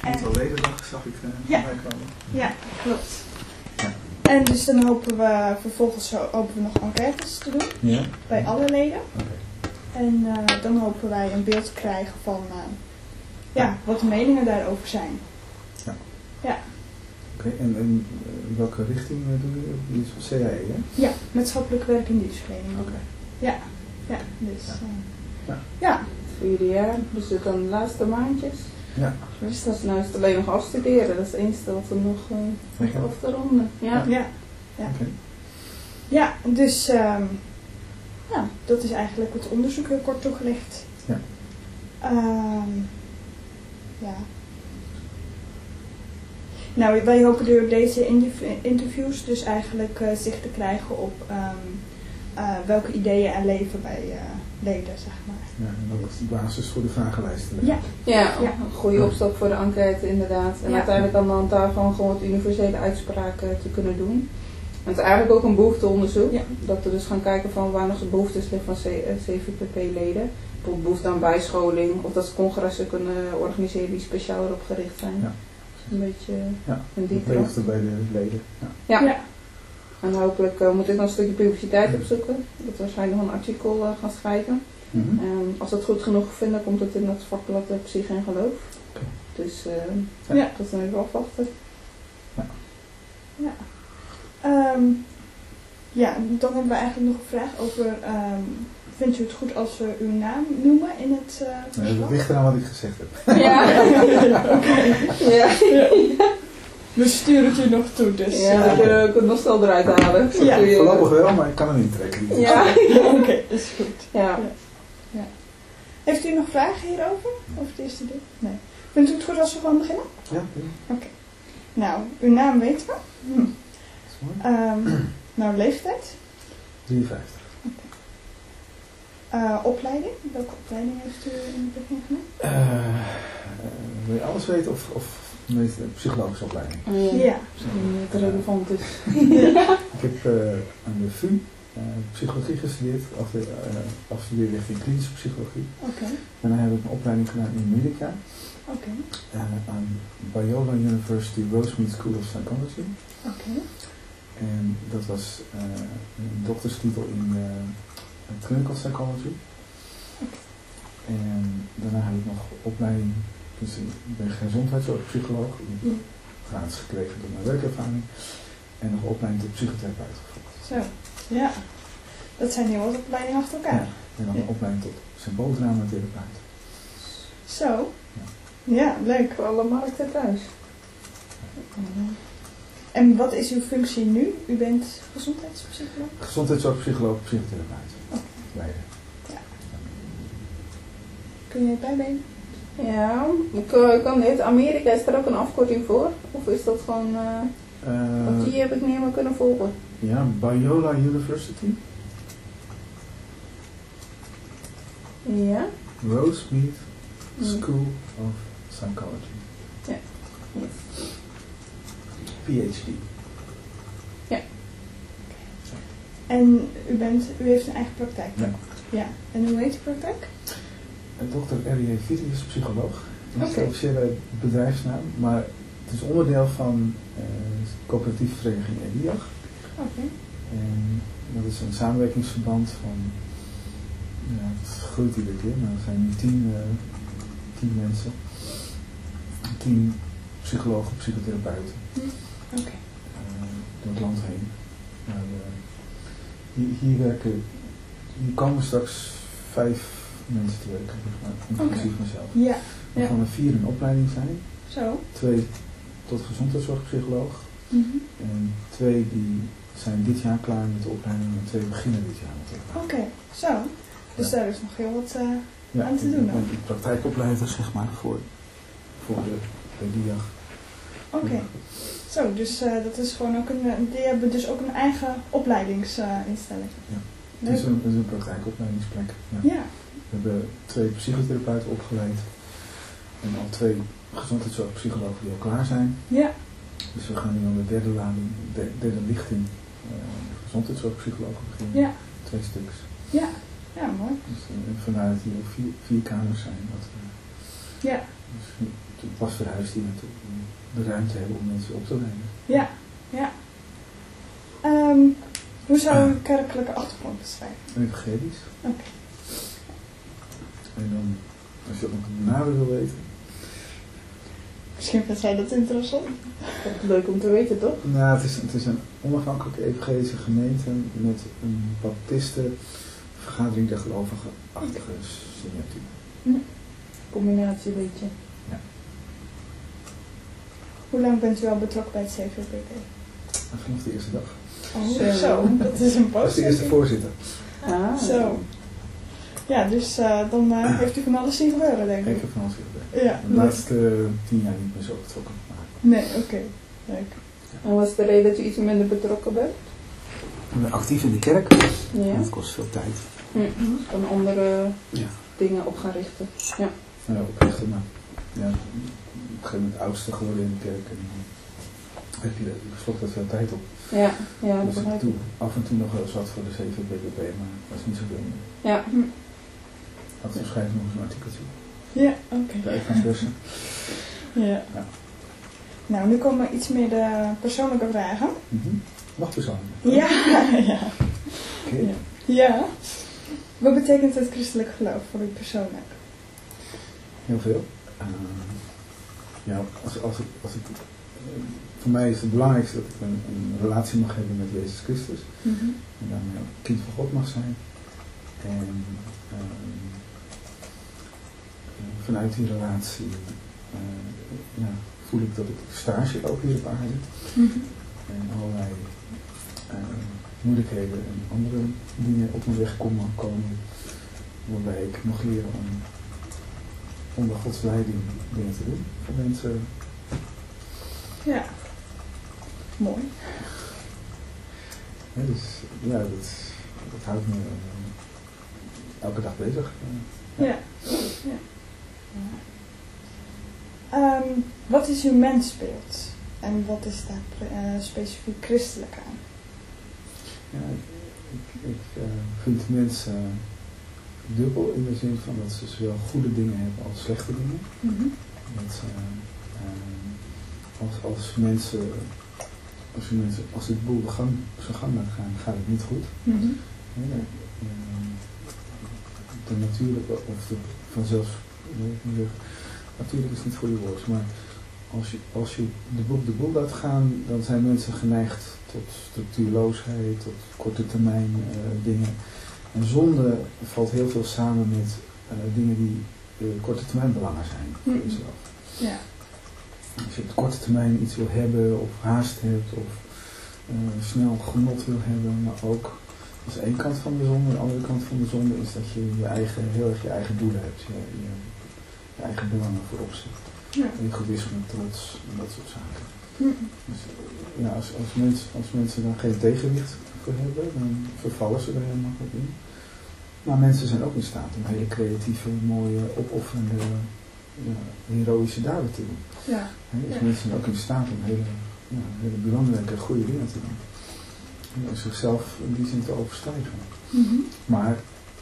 Wereldledendag zag ik ja, komen. Ja, klopt. Ja. En dus dan hopen we vervolgens nog enquêtes te doen. Ja. Bij alle leden. Okay. En dan hopen wij een beeld te krijgen van wat de meningen daarover zijn. Ja. Ja. Oké, en welke richting doe je? Die is CAE, hè? Ja, maatschappelijk werk en dienstverlening. Oké. Ja, ja, dus ja. 4 jaar, dus het dan de laatste maandjes. Ja. Dus dat is nou is het alleen nog afstuderen, dat is het enige wat we nog af te ronden. Ja. Ja. Ja. Okay. Ja, dus dat is eigenlijk het onderzoek heel kort toegelicht. Ja. Ja. Nou, wij hopen door deze interviews dus eigenlijk zicht te krijgen op welke ideeën er leven bij leden, zeg maar. Ja, en dat is de basis voor de vragenlijsten. Ja. Ja, een goede opstap voor de enquête inderdaad. En uiteindelijk aan de hand daarvan gewoon wat universele uitspraken te kunnen doen. En het is eigenlijk ook een behoefteonderzoek. Ja. Dat we dus gaan kijken van waar nog de behoeftes liggen van CVPP-leden. Bijvoorbeeld behoefte aan bijscholing of dat ze congressen kunnen organiseren die speciaal erop gericht zijn. Ja. Een beetje een behoefte bij de leden. Ja. En hopelijk moet ik dan een stukje publiciteit opzoeken. Dat we waarschijnlijk nog een artikel gaan schrijven. En als we het goed genoeg vinden, komt het in het vakblad Psyche en Geloof. Okay. Dus dat is dan even afwachten. Ja. Dan hebben we eigenlijk nog een vraag over... vindt u het goed als we uw naam noemen in het verslag? Dat ligt eraan wat ik gezegd heb. Ja. Ja. We sturen het u nog toe, dus... Ja, je kunt nog snel eruit halen. Ja. Voorlopig wel, maar ik kan hem niet trekken. Ja. Oké, dat is goed. Ja. Heeft u nog vragen hierover? Over het eerste deel? Nee. Vindt u het goed als we gewoon beginnen? Ja. Oké. Nou, uw naam weten we. Dat is mooi. Nou, leeftijd? 53. Opleiding? Welke opleiding heeft u in het begin genoemd? Wil je alles weten of de psychologische opleiding? Ja. Dat relevant is. Ik heb aan de VU psychologie gestudeerd, afgestudeerd richting klinische psychologie. Oké. En dan heb ik een opleiding gedaan in Amerika. Oké. Aan Biola University Rosemead School of Psychology. Oké. En dat was een dokterstitel in clinical psychology. En daarna heb ik nog opleiding, dus ik ben gezondheidszorgpsycholoog, gratis gekregen door mijn werkervaring. En nog opleiding tot psychotherapeut gevolgd. Zo, ja. Dat zijn heel wat opleidingen achter elkaar. Ja, en dan een opleiding tot symbooldramatherapeut. Zo. Ja, leuk. Voor alle markten thuis. En wat is uw functie nu? U bent gezondheidspsycholoog? Gezondheidszorgpsycholoog, psychotherapeut. Okay. Beide. Ja. Kun je het bijbenen? Ja, ik kan dit. Amerika, is er ook een afkorting voor? Of is dat gewoon... want die heb ik niet meer kunnen volgen. Ja, Biola University. Ja. Rosemead School of Psychology. Ja. Yes. PhD. Ja. En u heeft een eigen praktijk? Ja. Ja. En hoe heet die praktijk? Dr. R.J. Vitius, psycholoog. Dat is de Oké. officiële bedrijfsnaam, maar het is onderdeel van coöperatieve vereniging EDIAG. Oké. En dat is een samenwerkingsverband van, het groeit iedere keer, maar er zijn nu 10 mensen. 10 psychologen, psychotherapeuten. Oké. Door het land heen. Maar, hier komen straks 5 mensen te werken, inclusief mezelf. Ja. Waarvan er 4 in opleiding zijn. Zo. 2 tot gezondheidszorgpsycholoog. En 2 die zijn dit jaar klaar met de opleiding en 2 beginnen dit jaar met de opleiding. Oké, zo. Dus daar is nog heel wat aan te doen. Ik ben praktijkopleider, zeg maar, voor de DIAG. Oké. Zo, dus dat is gewoon ook die hebben dus ook een eigen opleidingsinstelling. Ja. Het is een praktijkopleidingsplek. Ja. We hebben 2 psychotherapeuten opgeleid. En al 2 gezondheidszorgpsychologen die al klaar zijn. Ja. Dus we gaan nu aan de derde lichting gezondheidszorgpsychologen beginnen. Ja. 2 stuks. Ja. Ja, mooi. Dus vandaar dat hier ook 4 kamers zijn. Ja. Dus pas verhuisd hier naartoe. Om de ruimte hebben om mensen op te nemen. Ja, ja. Hoe zou je kerkelijke achtergrond beschrijven? Evangelisch. Oké. En dan, als je dat nog nader wil weten. Misschien vind jij dat interessant. Dat is leuk om te weten, toch? Nou, het is een onafhankelijke evangelische gemeente met een baptisten vergadering der gelovigen-achtige signatuur. Combinatie een beetje. Ja. Hoe lang bent u al betrokken bij het CVPD? Vanaf de eerste dag. Oh, zo. Dat is een post. Als de eerste voorzitter. Zo. Ja, dus dan heeft u van alles zien gebeuren, denk ik. Ik heb van alles gebeurd. Ja. De laatste 10 jaar niet meer zo betrokken. Nee, oké. Leuk. En wat is de reden dat je iets minder betrokken bent? Ik ben actief in de kerk. Ja. Dat kost veel tijd. Van andere dingen op gaan richten. Ja. Ja, oprichten, maar ja, op een gegeven moment oudste geworden in de kerk. En dan heb je slokt dat veel tijd op. Ja, ja, dat Dus ik begrijp doe ik. af en toe nog wel eens wat voor de CVBBB, maar dat is niet zoveel meer. Ja. Af en toe schrijf ik nog eens een artikeltje. Ja, oké. Bij Evansbussen. Ja. Ja. Nou, nu komen iets meer de persoonlijke vragen. Mag persoonlijk. Ja, ja. Oké. Ja. Ja. Wat betekent het christelijk geloof voor u persoonlijk? Heel veel. Ja, voor mij is het belangrijkste dat ik een relatie mag hebben met Jezus Christus. En daarmee ook kind van God mag zijn. En vanuit die relatie voel ik dat ik stage loop hier op aarde. En allerlei moeilijkheden en andere dingen op mijn weg komen. Waarbij ik mag leren om onder Gods leiding dingen te doen. Voor mensen. Ja. Mooi. Ja, dus ja, dat houdt me elke dag bezig. Ja. Ja. Wat is uw mensbeeld? En wat is daar specifiek christelijk aan? Ja, ik vind mensen dubbel in de zin van dat ze zowel goede dingen hebben als slechte dingen. Dat als het boel zijn gang laat gaan, gaat het niet goed. De natuurlijke of de vanzelf, natuurlijk is het niet voor je woord, maar als je de boel laat gaan, dan zijn mensen geneigd tot structuurloosheid, tot korte termijn dingen. En zonde valt heel veel samen met dingen die korte termijn belangen zijn voor jezelf. Ja. Als je op de korte termijn iets wil hebben of haast hebt of snel genot wil hebben, maar ook dat is één kant van de zonde. De andere kant van de zonde is dat je heel erg je eigen doelen hebt, je eigen belangen voorop zet. Ja. Egoïsme, trots en dat soort zaken. Dus, ja, als mensen daar geen tegenwicht voor hebben, dan vervallen ze er heel makkelijk in. Maar mensen zijn ook in staat om hele creatieve, mooie, opofferende, heroïsche daden te doen. Ja. Dus mensen zijn ook in staat om hele belangrijke, goede dingen te doen. En zichzelf in die zin te overstijgen. Maar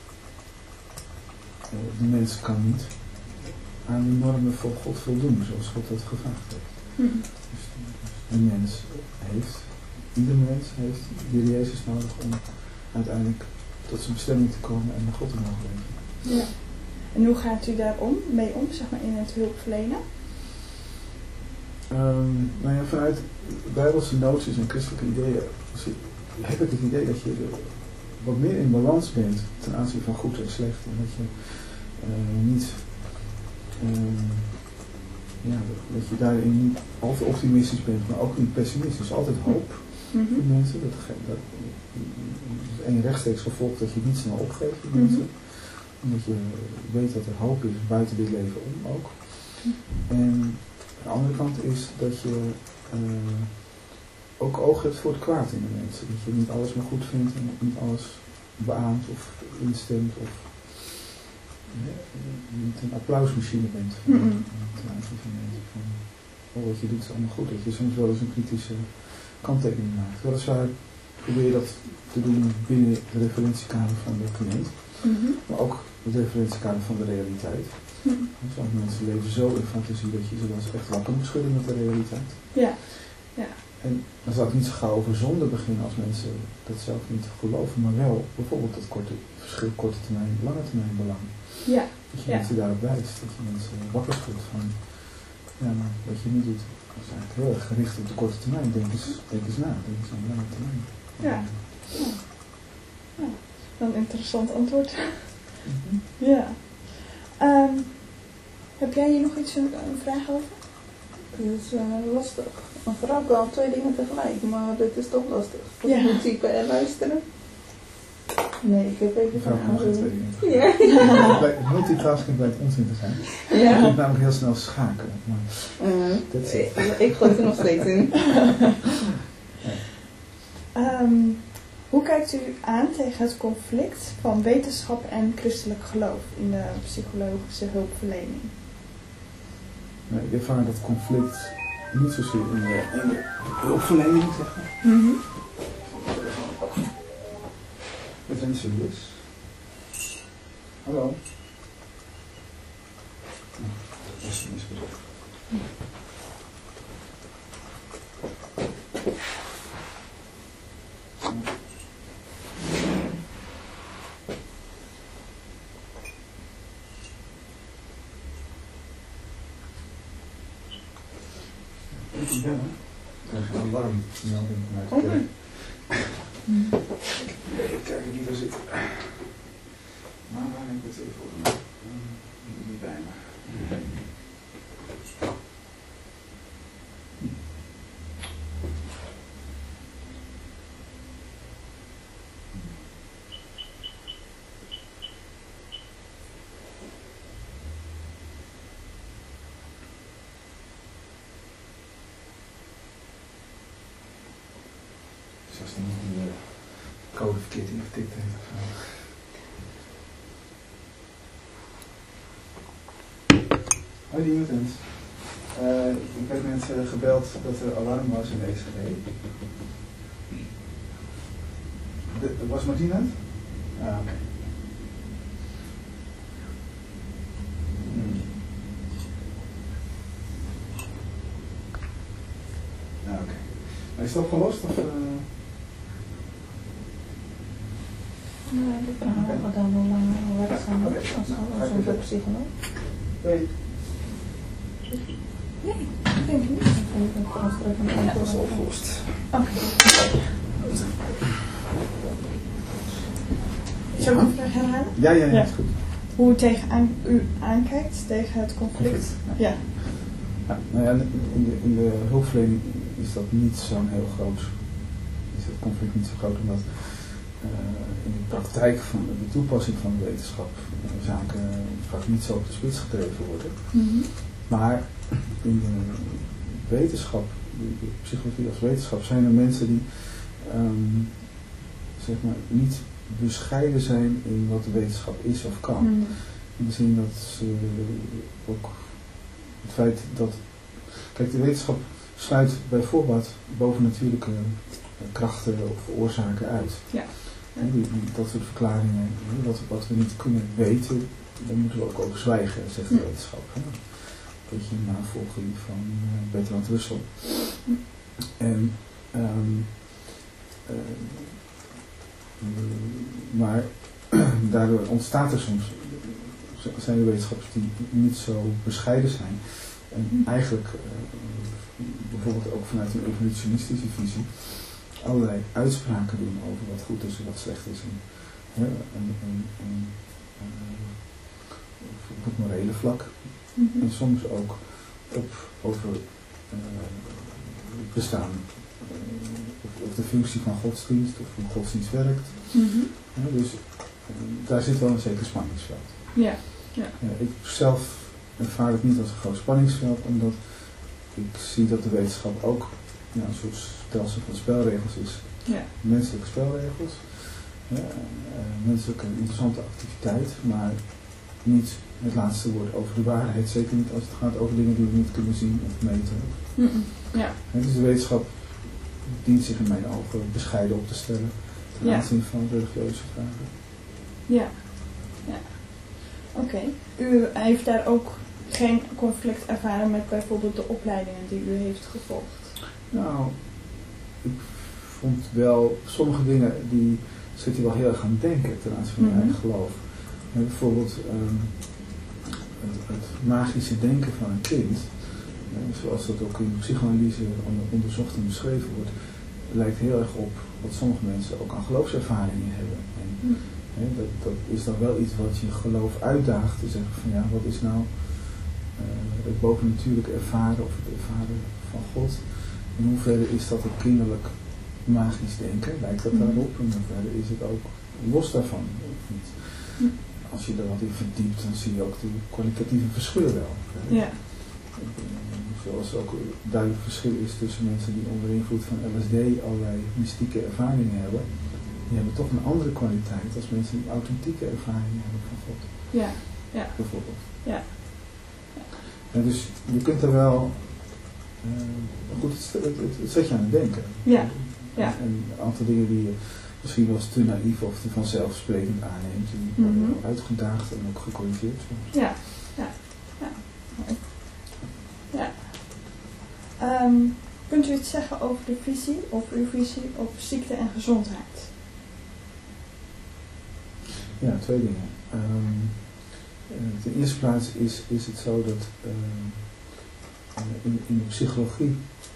de mens kan niet aan die normen van God voldoen, zoals God dat gevraagd heeft. Dus ieder mens heeft de Heer Jezus nodig om uiteindelijk tot zijn bestemming te komen en naar God te mogen leven. Ja. En hoe gaat u daar mee om, zeg maar, in het hulpverlenen? Vanuit bijbelse noties en christelijke ideeën heb ik het idee dat je wat meer in balans bent ten aanzien van goed en slecht. En dat je niet dat je daarin niet al te optimistisch bent, maar ook niet pessimistisch. Altijd hoop voor mensen. Dat is één rechtstreeks gevolg dat je niet snel opgeeft voor mensen. Omdat je weet dat er hoop is buiten dit leven om ook. En de andere kant is dat je ook oog hebt voor het kwaad in de mensen. Dat je niet alles maar goed vindt en niet alles beaamt of instemt of niet een applausmachine bent ten aanzien van mensen. Van, wat je doet is allemaal goed. Dat je soms wel eens een kritische kanttekening maakt. Weliswaar probeer je dat te doen binnen de referentiekader van de cliënt. Maar ook het referentiekader van de realiteit. Sommige mensen leven zo in fantasie dat je ze wel eens echt wakker moet schudden met de realiteit. Ja. En dan zal ik niet zo gauw over zonde beginnen als mensen dat zelf niet geloven, maar wel bijvoorbeeld het verschil korte termijn en lange termijn belang. Ja. Dat je mensen daarop wijst, dat je mensen wakker schudt van, ja, maar wat je nu doet is eigenlijk heel erg gericht op de korte termijn. Denk eens na, denk eens aan de lange termijn. Ja. Een interessant antwoord. Ja. Heb jij hier nog iets een vraag over? Het is lastig. Een vrouw kan 2 dingen tegelijk, maar dit is toch lastig. Moet typen en luisteren? Nee, ik heb even vraag aan zo. Ja. Multitasking blijkt onzin te zijn. Ja. Je moet namelijk heel snel schakelen. Maar ik gooi er nog steeds in. Hoe kijkt u aan tegen het conflict van wetenschap en christelijk geloof in de psychologische hulpverlening? Nou, ik ervaar dat conflict niet zozeer in de hulpverlening, zeg maar. We zijn serieus. Hallo. Dat is misbedoeld. Ja, er is een alarmmelding vanuit de kerk. Even kijken wie er zit. Maar waar heb ik het even voor? Niet bij me. Als iemand die de code verkeerd ingetikt heeft of zo. Hoi Diemens. Ik heb net gebeld dat er alarm was in de ECG. Was Martien het? Ah, oké. Ah, oké. Maar is het opgelost of... Nee, ik ga dan wel langer werkzaam als een psycholoog. Nee. Nee, ik denk niet. Ja, dat is opgelost. Oké. Zou ik een vraag herhalen? Ja, is goed. Hoe u aankijkt tegen het conflict? Ja. Nou ja, in de hulpverlening is dat niet zo'n heel groot. Is het conflict niet zo groot omdat in de praktijk van de toepassing van de wetenschap zaken vaak niet zo op de spits gedreven worden. Maar in de wetenschap, de psychologie als wetenschap, zijn er mensen die zeg maar niet bescheiden zijn in wat de wetenschap is of kan. In de zin dat ze ook het feit dat... Kijk, de wetenschap sluit bij voorbaat bovennatuurlijke krachten of oorzaken uit. Ja. Dat soort verklaringen, wat we niet kunnen weten, daar moeten we ook over zwijgen, zegt de wetenschap. Een beetje een navolging van Bertrand Russell. En, maar daardoor ontstaat er soms, zijn er wetenschappers die niet zo bescheiden zijn. En eigenlijk, bijvoorbeeld ook vanuit een evolutionistische visie, allerlei uitspraken doen over wat goed is en wat slecht is. Op het morele vlak. En soms ook over het bestaan. Of de functie van godsdienst, of hoe godsdienst werkt. Dus daar zit wel een zeker spanningsveld. Ja. Ik zelf ervaar het niet als een groot spanningsveld, omdat ik zie dat de wetenschap ook een soort stelsel van spelregels is. Ja. Menselijke spelregels. Menselijke interessante activiteit, maar niet het laatste woord over de waarheid. Zeker niet als het gaat over dingen die we niet kunnen zien of meten. Ja. Dus de wetenschap dient zich in mijn ogen bescheiden op te stellen ten aanzien van religieuze vragen. Ja. Oké. U heeft daar ook geen conflict ervaren met bijvoorbeeld de opleidingen die u heeft gevolgd? Nou, ik vond wel sommige dingen die zit je wel heel erg aan denken ten aanzien van mijn eigen geloof. Bijvoorbeeld het magische denken van een kind, zoals dat ook in psychoanalyse onderzocht en beschreven wordt, lijkt heel erg op wat sommige mensen ook aan geloofservaringen hebben. En dat is dan wel iets wat je geloof uitdaagt, te zeggen van ja, wat is nou het bovennatuurlijke ervaren of het ervaren van God? In hoeverre is dat een kinderlijk magisch denken? Lijkt dat daarop? En in hoeverre is het ook los daarvan? Of niet? Als je er wat in verdiept, dan zie je ook de kwalitatieve verschillen wel. Ja. Zoals ook duidelijk verschil is tussen mensen die onder invloed van LSD allerlei mystieke ervaringen hebben. Die hebben toch een andere kwaliteit als mensen die authentieke ervaringen hebben van God. Ja. Bijvoorbeeld. Ja. En dus je kunt er wel, goed, het zet je aan het denken. Ja. En een aantal dingen die je misschien wel eens te naïef of te vanzelfsprekend aanneemt, die worden wel uitgedaagd en ook gecorrigeerd soms. Ja. Kunt u iets zeggen over de visie of uw visie op ziekte en gezondheid? Ja, twee dingen. Ten eerste plaats is het zo dat in de psychologie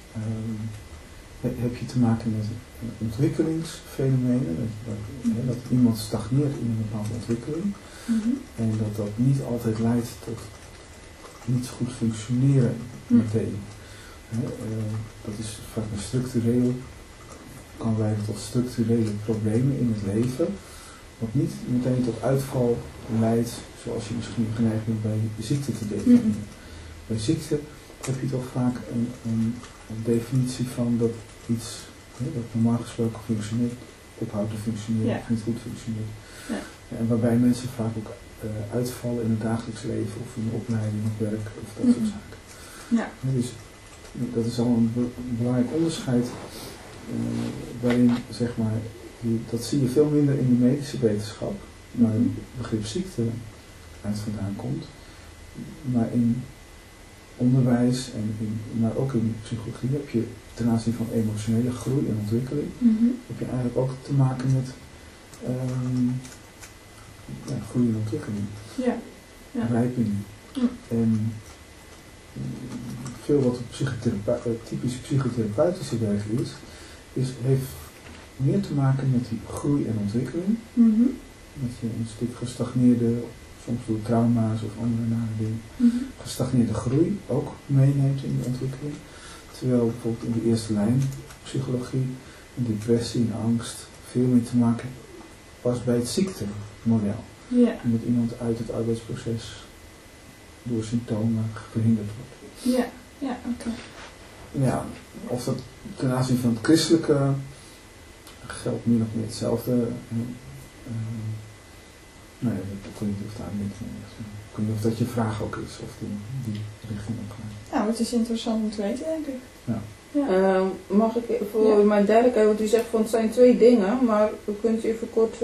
heb je te maken met ontwikkelingsfenomenen. Dat iemand stagneert in een bepaalde ontwikkeling. En dat niet altijd leidt tot niet goed functioneren meteen. Dat is vaak een structureel, kan leiden tot structurele problemen in het leven, wat niet meteen tot uitval leidt, zoals je misschien geneigd bent bij ziekte te definiëren. Bij ziekte heb je toch vaak een definitie van dat iets, dat normaal gesproken functioneert, ophoudt te functioneren of niet goed functioneert. Ja. En waarbij mensen vaak ook uitvallen in het dagelijks leven of in de opleiding of werk of dat soort zaken. Ja. Dus dat is al een belangrijk onderscheid waarin, zeg maar, dat zie je veel minder in de medische wetenschap, waar het begrip ziekte uit vandaan komt, maar in onderwijs maar ook in psychologie heb je ten aanzien van emotionele groei en ontwikkeling, heb je eigenlijk ook te maken met groei en ontwikkeling, rijping. En veel wat typisch psychotherapeutische werk heeft meer te maken met die groei en ontwikkeling. Dat je een stuk gestagneerde, soms door trauma's of andere nare dingen, gestagneerde groei ook meeneemt in de ontwikkeling. Terwijl bijvoorbeeld in de eerste lijn psychologie, depressie en angst veel meer te maken was bij het ziektemodel. Omdat iemand uit het arbeidsproces door symptomen verhinderd wordt. Oké. Ja, of dat ten aanzien van het christelijke geldt min of meer hetzelfde. Nee, ik weet niet of daar niks mee is. Ik weet niet of dat je vraag ook is, of die richting op gaat. Nou, het is interessant om te weten, denk ik. Mag ik voor mijn duidelijkheid, want u zegt van het zijn twee dingen, maar kunt u even kort...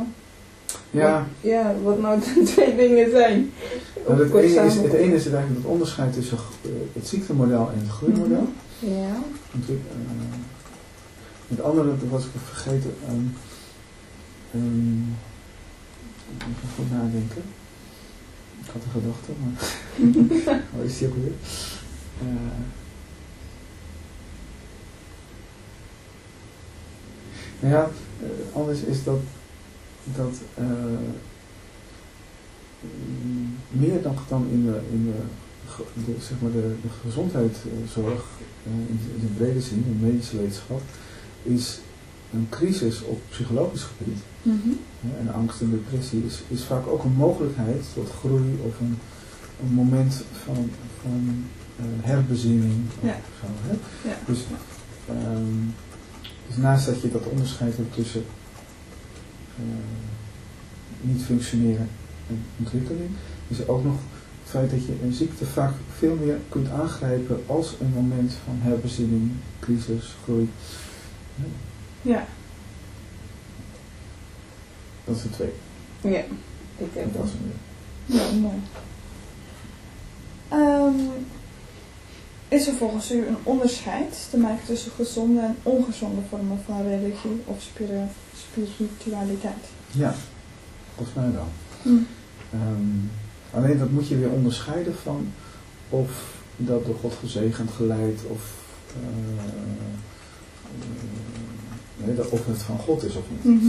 wat nou de twee dingen zijn. Nou, het ene is eigenlijk het onderscheid tussen het ziektemodel en het groeimodel. Ja. Het andere, dat was ik vergeten, even goed nadenken. Ik had een gedachte, maar waar is die ook weer? Anders is dat meer dan in de gezondheidszorg, in de brede zin, in de medische wetenschap, is een crisis op psychologisch gebied. En angst en depressie is vaak ook een mogelijkheid tot groei of een moment van herbezinning. Zo, hè? Dus naast dat je dat onderscheid hebt tussen niet functioneren en ontwikkeling, is er ook nog het feit dat je een ziekte vaak veel meer kunt aangrijpen als een moment van herbezinning, crisis, groei. Ja. Dat is de twee. Ja. Ik heb dat. Ja, mooi. Is er volgens u een onderscheid te maken tussen gezonde en ongezonde vormen van religie of spiritualiteit? Ja, volgens mij wel. Alleen dat moet je weer onderscheiden van of dat door God gezegend, geleid of of het van God is of niet.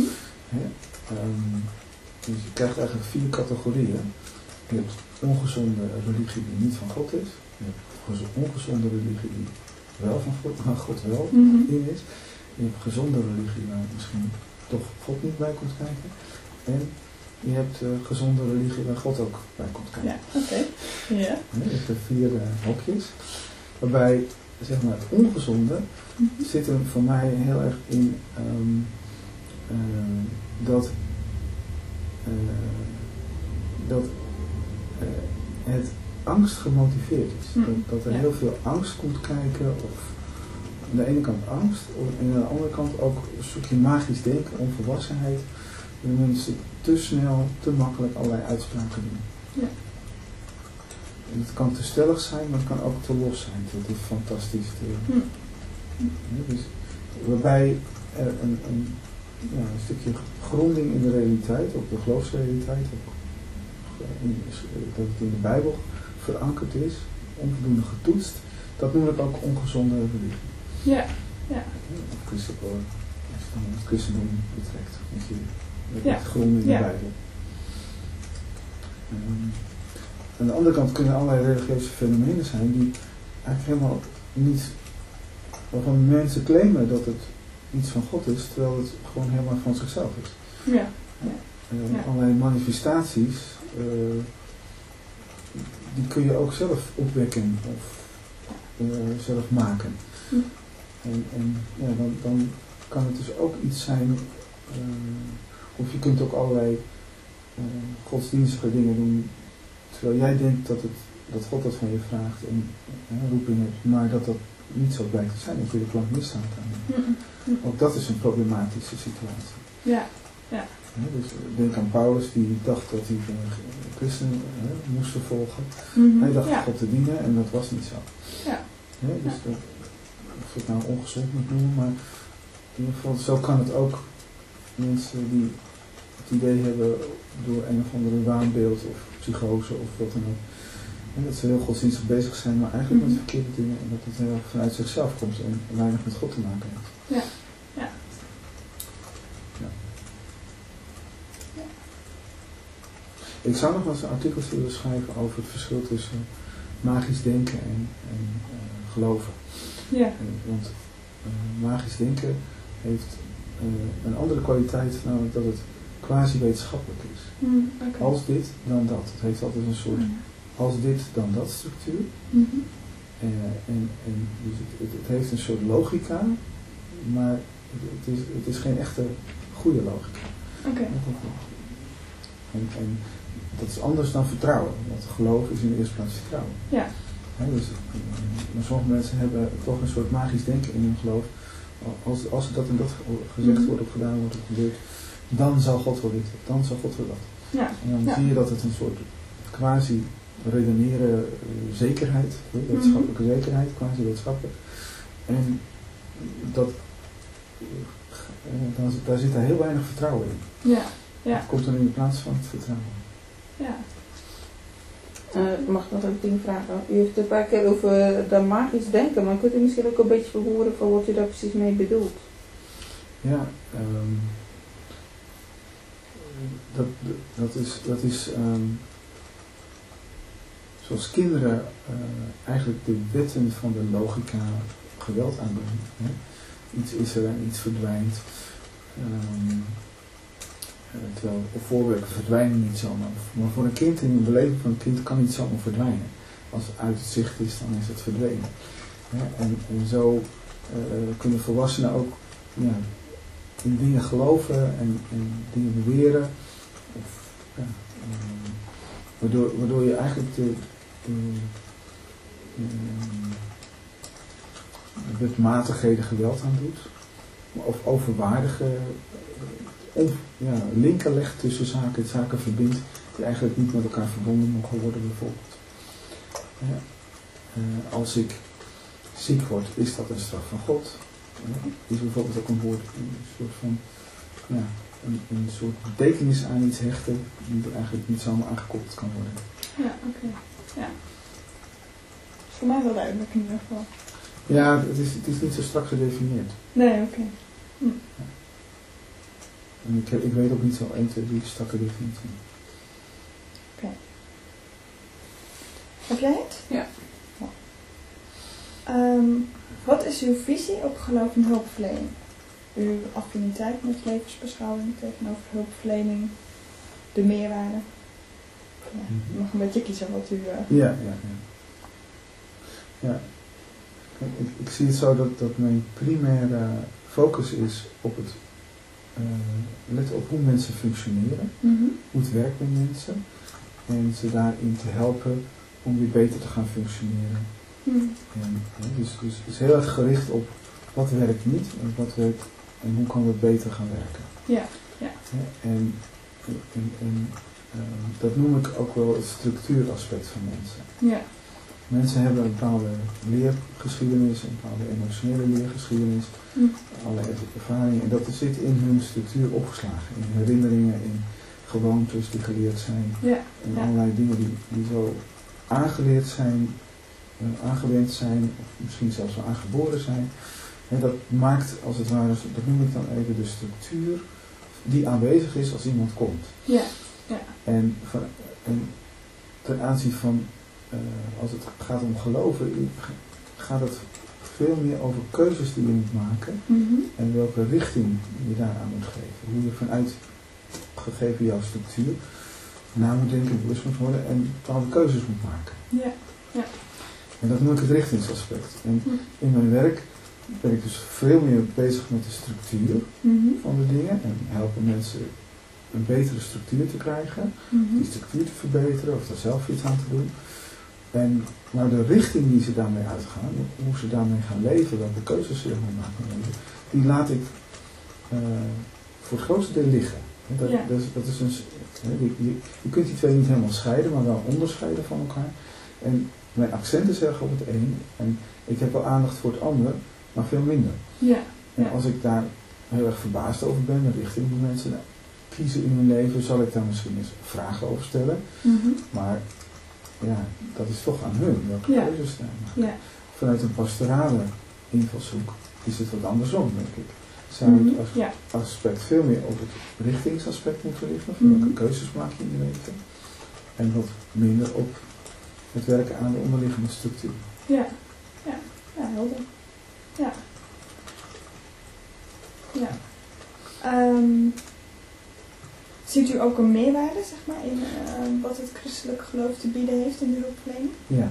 Dus je krijgt eigenlijk 4 categorieën. Je hebt ongezonde religie die niet van God is. Je hebt ongezonde religie die wel van God wel in is. Je hebt gezonde religie waar misschien toch God niet bij komt kijken. En je hebt gezonde religie waar God ook bij komt kijken. Ja, oké. Ja. Je hebt de 4 hokjes. Waarbij zeg maar, het ongezonde zit er voor mij heel erg in dat het angst gemotiveerd is. Dat er heel veel angst komt kijken, of aan de ene kant angst, en aan de andere kant ook een stukje magisch denken, onvolwassenheid, dat mensen te snel, te makkelijk allerlei uitspraken doen. Ja. En het kan te stellig zijn, maar het kan ook te los zijn. Dat is fantastisch. Dus, waarbij er een stukje gronding in de realiteit, ook de geloofsrealiteit, dat het in de Bijbel verankerd is, onvoldoende getoetst, dat noem ik ook ongezonde religie. Ja, ja. Of als je dan het christendom betrekt, met de gronding in de Bijbel. Aan de andere kant kunnen allerlei religieuze fenomenen zijn die eigenlijk helemaal niet, waarvan mensen claimen dat het iets van God is, terwijl het gewoon helemaal van zichzelf is. Ja. Allerlei manifestaties, die kun je ook zelf opwekken of zelf maken. Dan kan het dus ook iets zijn, of je kunt ook allerlei godsdienstige dingen doen, terwijl jij denkt dat God dat van je vraagt en roeping hebt, maar dat niet zo blijkt te zijn, dat je de klank misstaat aan. Ook dat is een problematische situatie. Ja. Dus denk aan Paulus die dacht dat hij christenen moest vervolgen. Hij dacht God te dienen en dat was niet zo. Dus of je het nou ongezond moet noemen, maar in ieder geval zo kan het ook. Mensen die het idee hebben door een of andere waanbeeld of psychose of wat dan ook. Dat ze heel godsdienstig bezig zijn, maar eigenlijk met verkeerde dingen en dat het heel erg vanuit zichzelf komt en weinig met God te maken heeft. Ik zou nog wel eens een artikel willen schrijven over het verschil tussen magisch denken en geloven. Ja. Want magisch denken heeft een andere kwaliteit, namelijk dat het quasi-wetenschappelijk is. Okay. Als dit, dan dat. Het heeft altijd een soort als dit, dan dat structuur. Dus het heeft een soort logica, maar het is geen echte goede logica. Okay. En dat is anders dan vertrouwen, want geloof is in de eerste plaats vertrouwen. Ja. Dus, maar sommige mensen hebben toch een soort magisch denken in hun geloof. Als dat en dat gezegd wordt of gedaan wordt of gebeurt, dan zal God wel dit, dan zal God wel dat. Ja. En dan zie je dat het een soort quasi redeneren zekerheid, wetenschappelijke zekerheid, quasi wetenschappelijk. En dat, daar zit er heel weinig vertrouwen in. Ja. Dat komt dan in de plaats van het vertrouwen. Ja. Mag ik nog een ding vragen? U heeft het een paar keer over dat magisch denken, maar kunt u misschien ook een beetje verwoorden van wat u daar precies mee bedoelt? Ja, dat is zoals kinderen eigenlijk de wetten van de logica geweld aanbrengen. Hè? Iets is er en iets verdwijnt. Terwijl voorwerpen verdwijnen niet zomaar. Maar voor een kind, in de beleving van een kind, kan niet zomaar verdwijnen. Als het uit het zicht is, dan is het verdwenen. En zo kunnen volwassenen ook in dingen geloven en dingen beweren. Waardoor je eigenlijk de wetmatigheden geweld aan doet. Of overwaardige linken legt tussen zaken verbindt die eigenlijk niet met elkaar verbonden mogen worden bijvoorbeeld. Als ik ziek word, is dat een straf van God. Is bijvoorbeeld ook een woord, een soort van, een soort betekenis aan iets hechten, die er eigenlijk niet zomaar aangekoppeld kan worden. Ja, oké. Ja. Voor mij wel duidelijk in ieder geval. Ja, het is niet zo strak gedefinieerd. Nee, oké. Hm. Ja. En ik weet ook niet zo 1, 2, 3 strakke definitie. Oké. Heb jij het? Ja. Wat is uw visie op geloof en hulpverlening? Uw affiniteit met levensbeschouwing tegenover hulpverlening, de meerwaarde? Ja, je mag een beetje kiezen wat u... Ja. Ik zie het zo dat mijn primaire focus is op het letten op hoe mensen functioneren, hoe het werkt met mensen en ze daarin te helpen om weer beter te gaan functioneren. Dus heel erg gericht op wat werkt niet en wat werkt en hoe kan het beter gaan werken. Ja. En dat noem ik ook wel het structuuraspect van mensen. Ja. Mensen hebben een bepaalde leergeschiedenis, een bepaalde emotionele leergeschiedenis, allerlei ervaringen. En dat zit in hun structuur opgeslagen, in herinneringen, in gewoontes die geleerd zijn. En allerlei dingen die zo aangeleerd zijn, aangewend zijn, of misschien zelfs wel aangeboren zijn. En dat maakt als het ware, dat noem ik dan even de structuur die aanwezig is als iemand komt. Ja. En ten aanzien van, als het gaat om geloven, gaat het veel meer over keuzes die je moet maken en welke richting je daaraan moet geven. Hoe je vanuit, gegeven jouw structuur, na moet denken, bewust moet worden en bepaalde keuzes moet maken. Ja. En dat noem ik het richtingsaspect. En in mijn werk ben ik dus veel meer bezig met de structuur van de dingen en helpen mensen een betere structuur te krijgen, die structuur te verbeteren of daar zelf iets aan te doen. Maar de richting die ze daarmee uitgaan, hoe ze daarmee gaan leven, welke keuzes ze ermee maken, die laat ik voor het grootste deel liggen. Dat is je kunt die twee niet helemaal scheiden, maar wel onderscheiden van elkaar. En mijn accent is erg op het een en ik heb wel aandacht voor het ander, maar veel minder. En als ik daar heel erg verbaasd over ben, de richting die mensen kiezen in hun leven, zal ik daar misschien eens vragen over stellen. Maar ja, dat is toch aan hun, welke keuzes ze maken. Vanuit een pastorale invalshoek is het wat andersom, denk ik. Zou het aspect veel meer op het richtingsaspect moeten liggen, van welke keuzes maak je in je leven, en wat minder op het werken aan de onderliggende structuur. Ja, helder. Ziet u ook een meerwaarde, zeg maar, in wat het christelijk geloof te bieden heeft in de hulpverlening? Ja,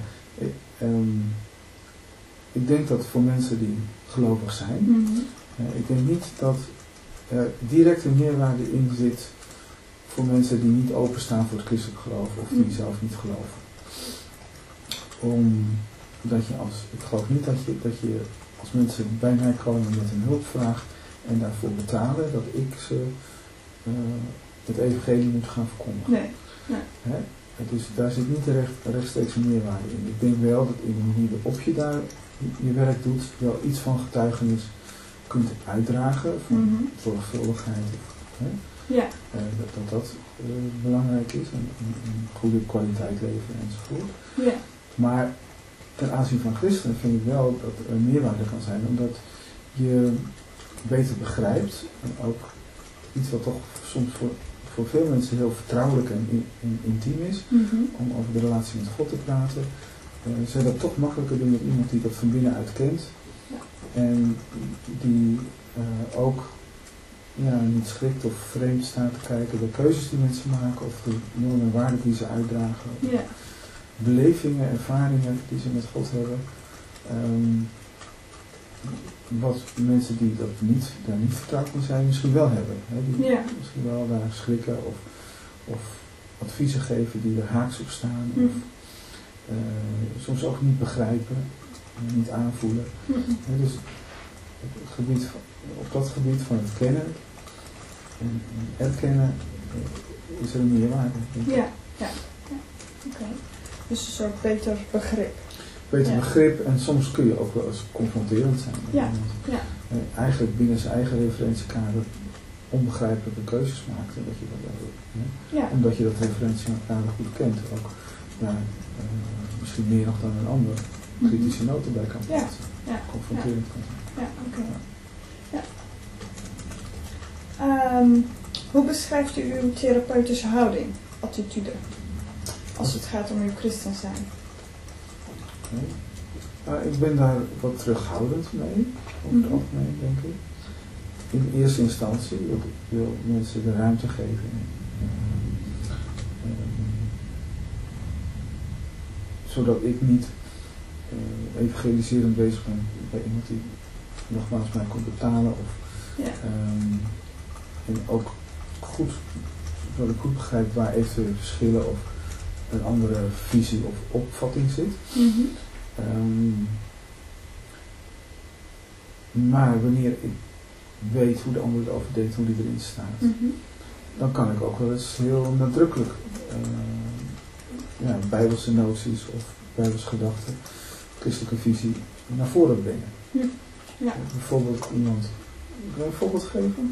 ik denk dat voor mensen die gelovig zijn, ik denk niet dat er direct een meerwaarde in zit voor mensen die niet openstaan voor het christelijk geloof of die zelf niet geloven. Ik geloof niet dat je als mensen bij mij komen met een hulpvraag en daarvoor betalen, dat ik ze het evangelie moet gaan verkondigen. Nee. Dus daar zit niet rechtstreeks een meerwaarde in. Ik denk wel dat in de manier waarop je daar je werk doet, wel iets van getuigenis kunt uitdragen, van zorgvuldigheid. Dat belangrijk is, een goede kwaliteit leven enzovoort. Maar ten aanzien van christenen vind ik wel dat er een meerwaarde kan zijn, omdat je beter begrijpt, en ook iets wat toch soms voor veel mensen heel vertrouwelijk en intiem is, om over de relatie met God te praten, zou dat toch makkelijker doen met iemand die dat van binnenuit kent en die ook niet schrikt of vreemd staat te kijken de keuzes die mensen maken of de normen en waarden die ze uitdragen, belevingen, ervaringen die ze met God hebben. Wat mensen die daar niet vertrouwd in zijn misschien wel hebben. Die misschien wel daar schrikken of adviezen geven die er haaks op staan. Of soms ook niet begrijpen, niet aanvoelen. Dus op dat gebied van het kennen en erkennen is er een meerwaarde. Ja. Oké. Dus een soort beter begrip. Beter begrip en soms kun je ook wel eens confronterend zijn. Ja. Eigenlijk binnen zijn eigen referentiekader onbegrijpelijke keuzes maakt. En dat je dat, omdat je dat referentiekader goed kent. Ook misschien meer nog dan een ander kritische noten bij kan plaatsen. Confronterend kan zijn. Hoe beschrijft u uw therapeutische houding, attitude, als het gaat om uw christen zijn? Ik ben daar wat terughoudend mee, over het algemeen, denk ik. In eerste instantie wil ik mensen de ruimte geven. Zodat ik niet evangeliserend bezig ben bij iemand die nogmaals mij komt betalen. En ook goed, zodat ik goed begrijp waar eventuele verschillen of een andere visie of opvatting zit. Maar wanneer ik weet hoe de ander het over denkt, hoe die erin staat, dan kan ik ook wel eens heel nadrukkelijk bijbelse noties of bijbelse gedachten, christelijke visie naar voren brengen. Bijvoorbeeld iemand, kan ik een voorbeeld geven?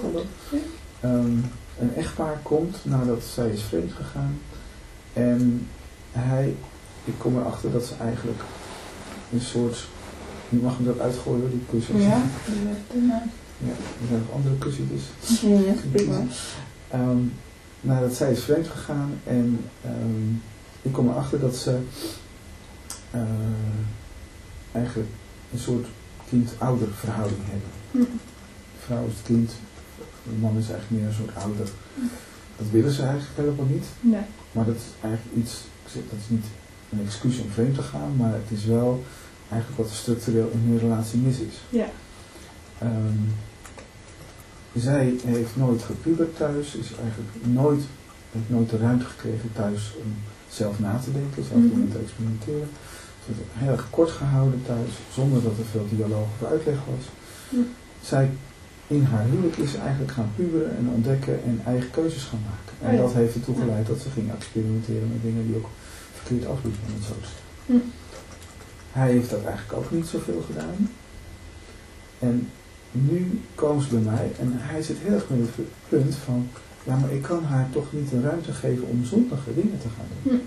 Een echtpaar komt nadat zij is vreemd gegaan en ik kom erachter dat ze eigenlijk een soort, je mag hem dat uitgooien, die kussens. Ja, er zijn nog andere kussentjes. Ja, prima. Nadat zij is vreemd gegaan en ik kom erachter dat ze eigenlijk een soort kind-ouder verhouding hebben. De vrouw is het kind, de man is eigenlijk meer een soort ouder. Dat willen ze eigenlijk helemaal niet. Nee. Maar dat is eigenlijk iets, dat is niet een excuus om vreemd te gaan, maar het is wel eigenlijk wat er structureel in hun relatie mis is. Ja. Zij heeft nooit gepubert thuis, heeft nooit de ruimte gekregen thuis om zelf na te denken, zelf te experimenteren. Ze werd heel erg kort gehouden thuis, zonder dat er veel dialoog of uitleg was. Zij, in haar huwelijk is ze eigenlijk gaan puberen en ontdekken en eigen keuzes gaan maken. En dat heeft ertoe geleid dat ze ging experimenteren met dingen die ook verkeerd afliepen, om het zo te zeggen. Hij heeft dat eigenlijk ook niet zoveel gedaan. En nu komen ze bij mij en hij zit heel erg met het punt van, ja, maar ik kan haar toch niet de ruimte geven om zondige dingen te gaan doen.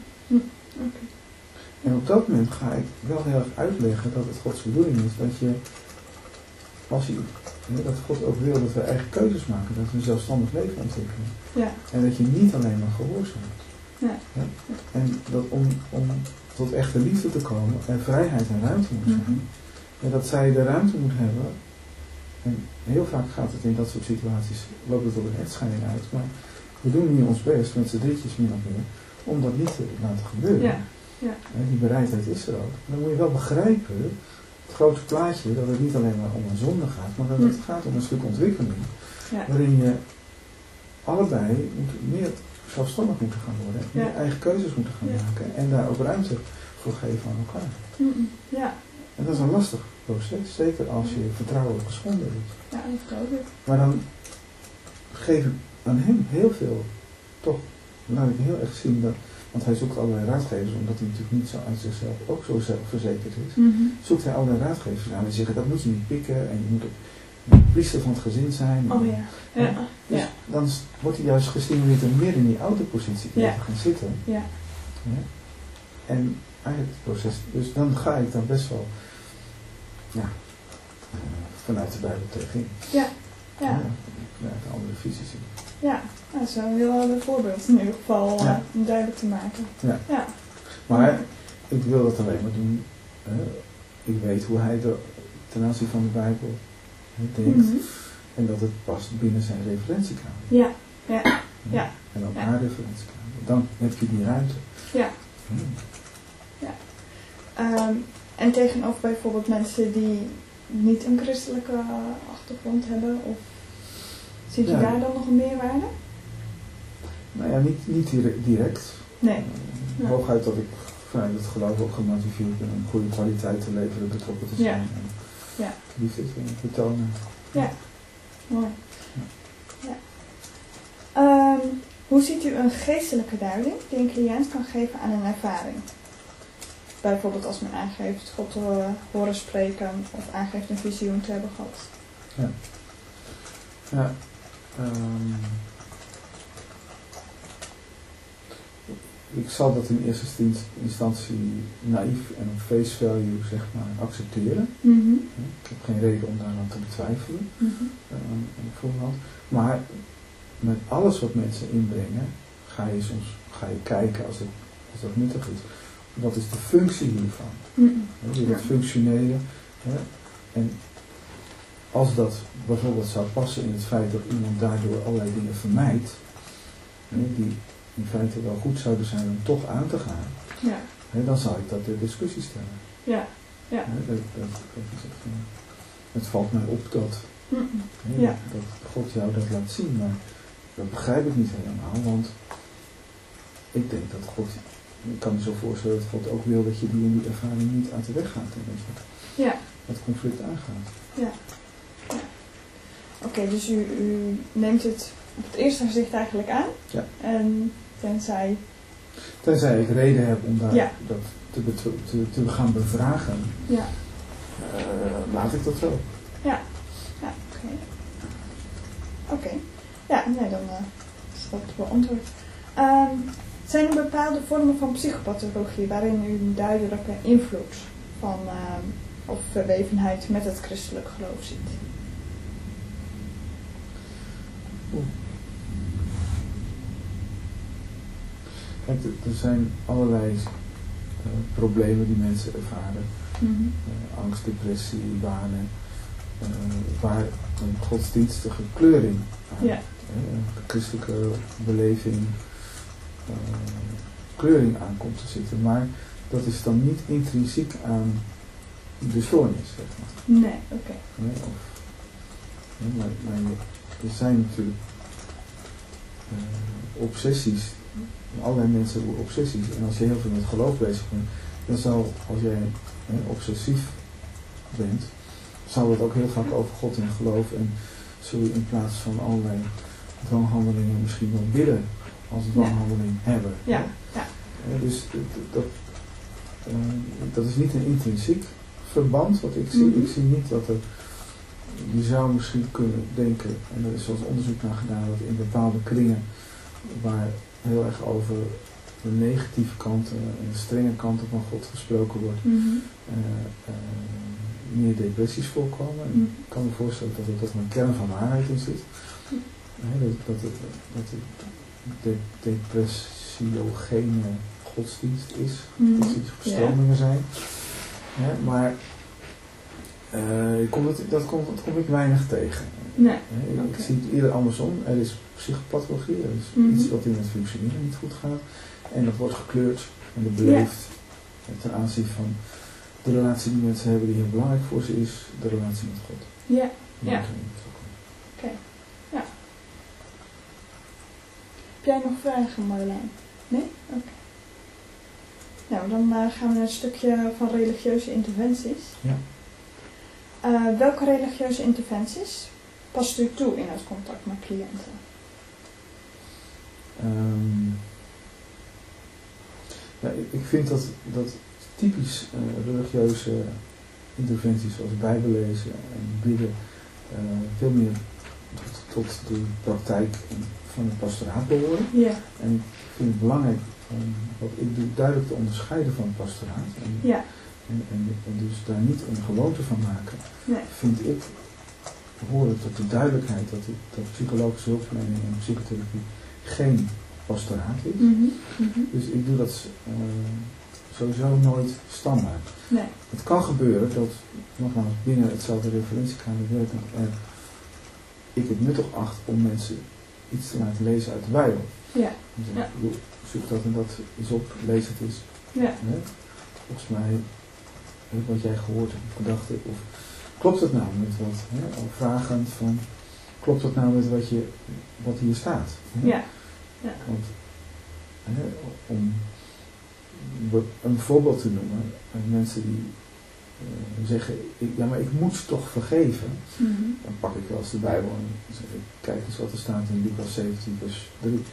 En op dat moment ga ik wel heel erg uitleggen dat het Gods bedoeling is dat je, dat God ook wil dat we eigen keuzes maken, dat we een zelfstandig leven ontwikkelen. Ja. En dat je niet alleen maar gehoorzaamt. Ja. En dat om tot echte liefde te komen en vrijheid en ruimte moet zijn. En dat zij de ruimte moet hebben. En heel vaak gaat het in dat soort situaties, loopt het op een echtscheiding uit. Maar we doen nu ons best met z'n drietjes min of meer om dat niet te laten gebeuren. Die bereidheid is er ook. Dan moet je wel begrijpen, het grote plaatje, dat het niet alleen maar om een zonde gaat, maar dat het gaat om een stuk ontwikkeling. Waarin je allebei meer zelfstandig moeten gaan worden. Meer eigen keuzes moeten gaan maken. En daar ook ruimte voor geven aan elkaar. En dat is een lastig proces. Zeker als je vertrouwen geschonden is. Ja, dat geloof ik. Maar dan geef ik aan hem heel veel, toch, laat ik heel erg zien dat, want hij zoekt allerlei raadgevers, omdat hij natuurlijk niet zo uit zichzelf ook zo zelfverzekerd is. Zoekt hij allerlei raadgevers aan die zeggen, dat moet je niet pikken en je moet een priester van het gezin zijn. Dus dan wordt hij juist gestimuleerd om meer in die oude positie te gaan zitten. En eigenlijk het proces, dus dan ga ik dan best wel vanuit de Bijbel tegenin. De andere visies zien. Ja, dat is wel een heel ander voorbeeld in ieder geval om duidelijk te maken. Maar ik wil dat alleen maar doen. Ik weet hoe hij er ten aanzien van de Bijbel denkt. En dat het past binnen zijn referentiekamer. En ook haar referentiekamer. Dan heb je die ruimte. En tegenover bijvoorbeeld mensen die niet een christelijke achtergrond hebben, of ziet u daar dan nog een meerwaarde? Nou ja, niet direct. Nee. Hooguit dat ik vanuit het geloof ook gemotiveerd ben om goede kwaliteit te leveren, betrokken te zijn. En liefde te betonen. Ja, mooi. Hoe ziet u een geestelijke duiding die een cliënt kan geven aan een ervaring? Bijvoorbeeld als men aangeeft God te horen spreken of aangeeft een visioen te hebben gehad. Ja. Ja. Ik zal dat in eerste instantie naïef en op face value zeg maar accepteren. Ik heb geen reden om daaraan te betwijfelen. Maar met alles wat mensen inbrengen, ga je kijken als dat nuttig is. Wat is de functie hiervan? Het functionele. En als dat bijvoorbeeld zou passen in het feit dat iemand daardoor allerlei dingen vermijdt, die in feite wel goed zouden zijn om toch aan te gaan, dan zou ik dat ter discussie stellen. Ja. Ja. Dat is het valt mij op dat God jou dat laat zien, maar dat begrijp ik niet helemaal, want ik denk dat God, ik kan me zo voorstellen dat God ook wil dat je die in die ervaring niet uit de weg gaat en dat je het conflict aangaat. Ja. Oké, dus u neemt het op het eerste gezicht eigenlijk aan. Ja. En tenzij ik reden heb om daar dat te gaan bevragen, laat ik dat zo. Ja, oké. Ja, nee, dan is dat beantwoord. Zijn er bepaalde vormen van psychopathologie waarin u een duidelijke invloed van of verwevenheid met het christelijk geloof ziet? Kijk, er zijn allerlei problemen die mensen ervaren. Angst, depressie, wanen, waar een godsdienstige kleuring aan, de christelijke beleving, kleuring aan komt te zitten. Maar dat is dan niet intrinsiek aan de stoornis, zeg maar. Nee, oké. Maar er zijn natuurlijk obsessies. Allerlei mensen hebben obsessies. En als je heel veel met geloof bezig bent, dan zal, als jij obsessief bent, zal het ook heel vaak over God en geloof. En zul je in plaats van allerlei dwanghandelingen misschien wel bidden als dwanghandeling hebben. Ja. Dus dat is niet een intrinsiek verband wat ik zie. Ik zie niet dat er, je zou misschien kunnen denken, en er is zelfs onderzoek naar gedaan, dat in bepaalde kringen waar heel erg over de negatieve kanten en de strenge kanten van God gesproken wordt, meer depressies voorkomen. En ik kan me voorstellen dat er toch een kern van waarheid in zit. Dat het depressiogene godsdienst is, dat die stromingen zijn. Maar dat kom ik weinig tegen. Nee. Ik zie het eerder andersom. Er is psychopathologie, er is iets wat in het functioneren niet goed gaat. En dat wordt gekleurd en beleefd ten aanzien van de relatie die mensen hebben die heel belangrijk voor ze is, de relatie met God. Ja. Oké. Ja. Heb jij nog vragen, Marjolein? Nee? Oké. Nou, dan gaan we naar het stukje van religieuze interventies. Ja. Welke religieuze interventies past u toe in het contact met cliënten? Ik vind dat typisch religieuze interventies zoals bijbellezen en bidden veel meer tot de praktijk van het pastoraat behoren. Ja. En ik vind het belangrijk om wat ik doe duidelijk te onderscheiden van het pastoraat. En dus daar niet een gewoonte van maken. Nee. Vind ik horen tot de duidelijkheid dat psychologische hulpverlening en psychotherapie geen pastoraat is. Dus ik doe dat sowieso nooit standaard. Nee. Het kan gebeuren dat, nogmaals, binnen hetzelfde referentiekader werken ik het nuttig acht om mensen iets te laten lezen uit de Bijbel. Ja. Dus zoek dat en dat eens op, lees het eens. Ja. Volgens mij, wat jij gehoord hebt, gedachten, of klopt het nou met wat? Of vragend van, klopt het nou met wat hier staat? Ja. Want om een voorbeeld te noemen, mensen die zeggen, maar ik moet toch vergeven, dan pak ik wel eens de Bijbel en zeg ik, kijk eens wat er staat in Lucas 17 vers 3.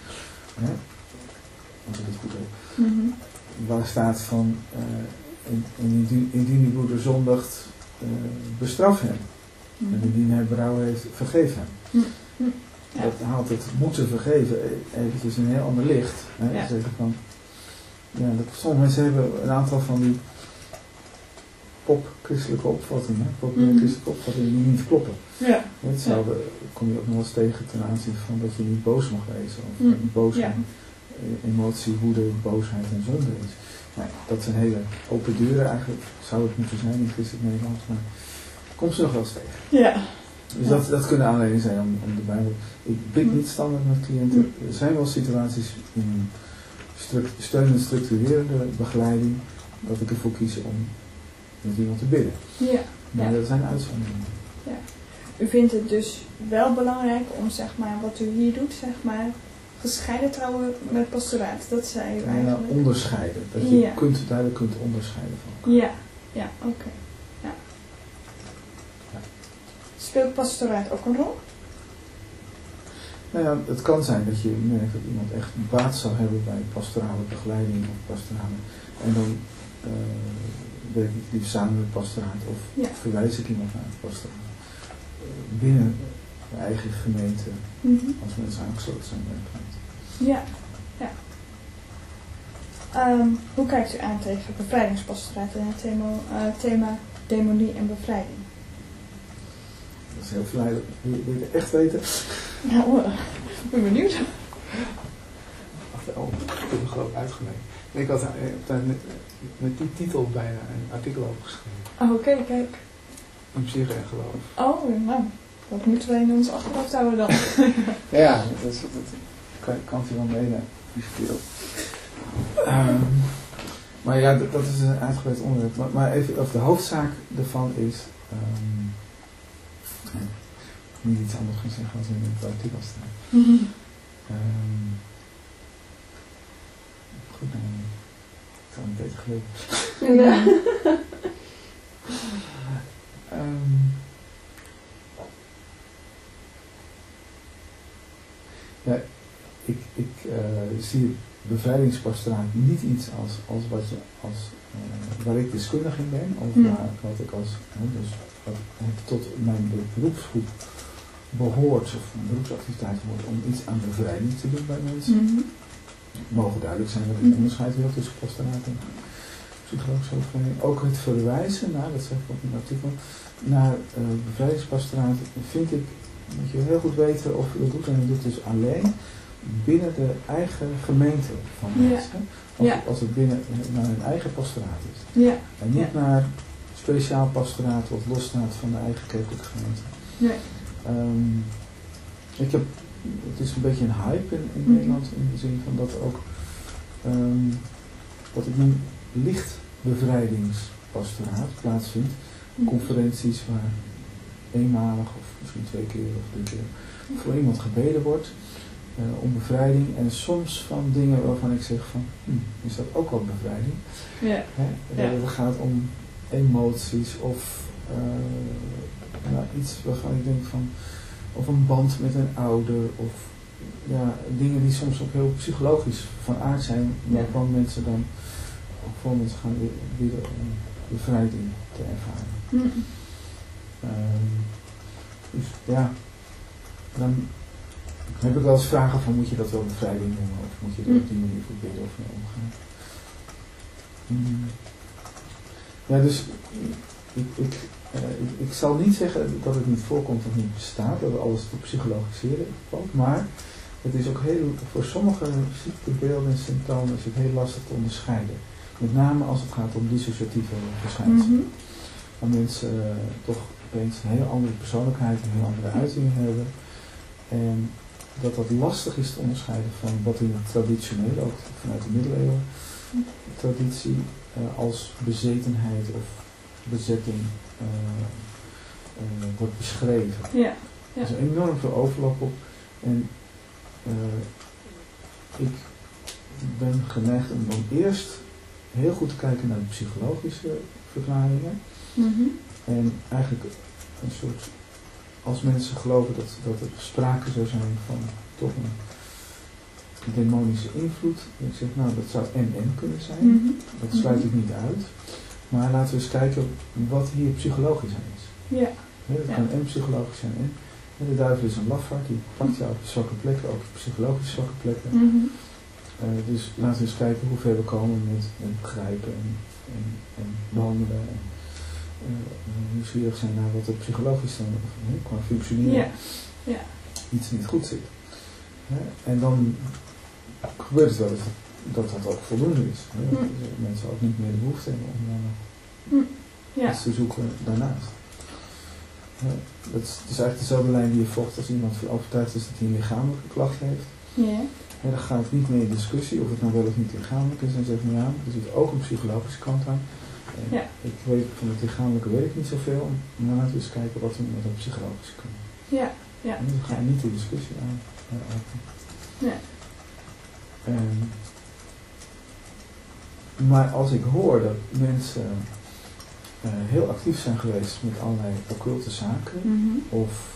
hè, als ik het goed heb, Mhm. waar staat van indien uw broeder zondigt, bestraf hem. Mhm. En indien hij berouw heeft, vergeef hem. Mhm. Ja. Dat haalt het moeten vergeven eventjes een heel ander licht. Hè? Ja. Zeggen van, ja, sommige mensen hebben een aantal van die christelijke opvattingen, populaire christelijke opvattingen die niet kloppen. Ja. Hetzelfde kom je ook nog wel eens tegen ten aanzien van dat je niet boos mag wezen. Of boosheid, emotie, woede, boosheid en zonde is. Nou, dat zijn hele open deuren eigenlijk, zou het moeten zijn in christelijk Nederlands, maar komt ze nog wel eens tegen. Ja. Dus dat kunnen aanleidingen zijn om de Bijbel. Ik bid niet standaard met cliënten. Er zijn wel situaties in steun- en structurerende begeleiding dat ik ervoor kies om met iemand te bidden. Ja. Maar dat zijn uitzonderingen. Ja. U vindt het dus wel belangrijk om zeg maar wat u hier doet, zeg maar, gescheiden trouwen met pastoraat. Dat zei u eigenlijk. Ja, onderscheiden. Dat je duidelijk kunt onderscheiden van elkaar. Ja, oké. Ja. Speelt pastoraat ook een rol? Nou ja, het kan zijn dat je merkt dat iemand echt baat zou hebben bij pastorale begeleiding of pastorale. En dan werk ik liefst samen met pastoraat of verwijs ik iemand naar het pastoraat. Binnen de eigen gemeente, als mensen aangesloten zijn bij de gemeente. Ja. Hoe kijkt u aan tegen bevrijdingspastoraat en het thema demonie en bevrijding? Dat is heel verleidelijk. Wil je het echt weten? Nou, ik ben benieuwd. Ik heb hem geloof ik uitgeleend. Ik had met die titel bijna een artikel over geschreven. Oh, oké, kijk. Om psyche en geloof. Oh, nou. Dat moeten we in ons achterhoofd houden dan. Ja, dat kan hij wel meenemen. Maar ja, dat is een uitgebreid onderwerp. Maar even, of de hoofdzaak ervan is... niet iets anders gaan zeggen als in het artikel staat. Goed, nou, het is al een beetje geleden. Ja. Ja, ik zie bevrijdingspastoraat niet iets als wat je waar ik deskundig in ben, of wat ik dus wat tot mijn beroepsgroep behoort, of mijn beroepsactiviteit hoort, om iets aan bevrijding te doen bij mensen. Het mogen duidelijk zijn dat ik onderscheid wil tussen pastoraat en psychologische bevrijding. Ook het verwijzen naar, dat zeg ik ook in het artikel, naar bevrijdingspastoraat vind ik, moet je heel goed weten of je dat doet, en dat doet dus alleen binnen de eigen gemeente van mensen. Als het binnen naar hun eigen pastoraat is. Ja. En niet naar speciaal pastoraat wat losstaat van de eigen kerkelijke gemeente. Nee. Het is een beetje een hype in Nederland in de zin van dat ook wat ik noem licht bevrijdingspastoraat plaatsvindt. Conferenties waar eenmalig of misschien 2 keer of 3 keer voor iemand gebeden wordt om bevrijding en soms van dingen waarvan ik zeg van is dat ook wel bevrijding? Ja. Het gaat om emoties of iets waarvan ik denk van of een band met een ouder of dingen die soms ook heel psychologisch van aard zijn waarvan mensen dan voor mensen gaan bieden om bevrijding te ervaren. Dus ja, dan heb ik wel eens vragen van moet je dat wel bevrijding noemen of moet je er op die manier voor bidden of mee omgaan. Ja, dus ik zal niet zeggen dat het niet voorkomt of niet bestaat, dat we alles te psychologiseren valt, maar het is ook heel, voor sommige ziektebeelden en symptomen is het heel lastig te onderscheiden. Met name als het gaat om dissociatieve verschijnselen. Waar mensen toch opeens een heel andere persoonlijkheid, een heel andere uitingen hebben. En dat lastig is te onderscheiden van wat in het traditionele, ook vanuit de middeleeuwen, traditie als bezetenheid of bezetting wordt beschreven. Ja. Er is enorm veel overlap op. En ik ben geneigd om dan eerst heel goed te kijken naar de psychologische verklaringen. En eigenlijk een soort, als mensen geloven dat er sprake zou zijn van toch demonische invloed. Ik zeg, nou, dat zou en kunnen zijn. Dat sluit ik niet uit. Maar laten we eens kijken wat hier psychologisch aan is. Ja. Dat kan en psychologisch zijn en de duivel is een lafaard, die pakt jou op je zwakke plekken, ook je psychologische zwakke plekken. Dus laten we eens kijken hoe ver we komen met begrijpen en behandelen. Nieuwsgierig zijn naar wat er psychologisch dan qua functioneren iets niet goed zit. En dan gebeurt het wel eens dat ook voldoende is. Dat mensen ook niet meer de behoefte hebben om dan nog iets te zoeken daarnaast. Het is eigenlijk dezelfde lijn die je volgt als iemand overtuigd is dat hij een lichamelijke klacht heeft. Dan gaat het niet meer in discussie of het nou wel of niet lichamelijk is. Dan zeg je, ja, er zit ook een psychologische kant aan. Ik weet van het lichamelijke weet ik niet zoveel, maar laten we eens kijken wat we met dat psychologische kunnen. En dan ga je niet de discussie aan. Maar als ik hoor dat mensen heel actief zijn geweest met allerlei occulte zaken, of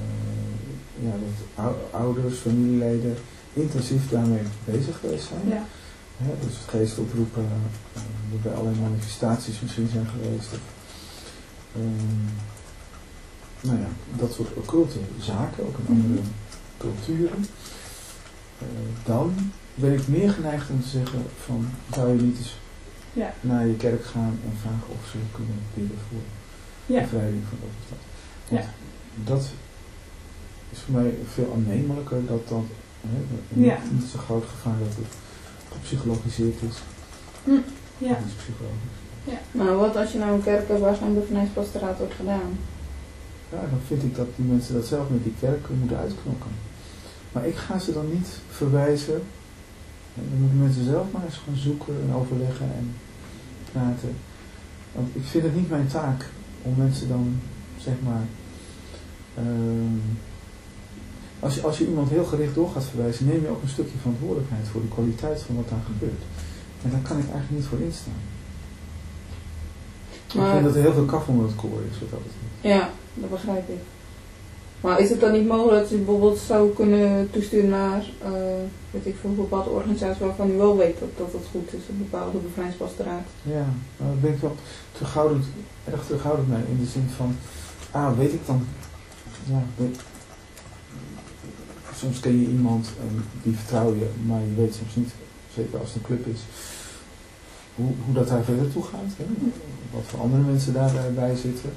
dat ouders, familieleden intensief daarmee bezig geweest zijn, dus het geest oproepen, dat bij allerlei manifestaties misschien zijn geweest, of, dat soort occulte zaken, ook in andere culturen, dan ben ik meer geneigd om te zeggen van, zou je niet eens naar je kerk gaan en vragen of ze kunnen bidden voor bevrijding van dat of dat. Want dat is voor mij veel aannemelijker dat niet zo groot gevaar dat het gepsychologiseerd is. Dat is psychologisch. Maar wat als je nou een kerk hebt waar zo'n bevrijdingspastoraat wordt gedaan? Ja, dan vind ik dat die mensen dat zelf met die kerk moeten uitknokken. Maar ik ga ze dan niet verwijzen. Dan moeten mensen zelf maar eens gaan zoeken en overleggen en praten. Want ik vind het niet mijn taak om mensen dan, zeg maar... Als je iemand heel gericht door gaat verwijzen, neem je ook een stukje verantwoordelijkheid voor de kwaliteit van wat daar gebeurt. En daar kan ik eigenlijk niet voor instaan. Maar ik vind dat er heel veel kaf onder het koor is, wat dat betreft. Ja, dat begrijp ik. Maar is het dan niet mogelijk dat je bijvoorbeeld zou kunnen toesturen naar, weet ik veel, een bepaalde organisatie waarvan u wel weet dat het goed is, een bepaalde bevrijdingspastoraat? Ja, daar ben ik wel erg terughoudend mee, in de zin van, weet ik dan, soms ken je iemand en die vertrouw je, maar je weet soms niet, zeker als het een club is, hoe dat daar verder toe gaat, hè? Wat voor andere mensen daarbij zitten.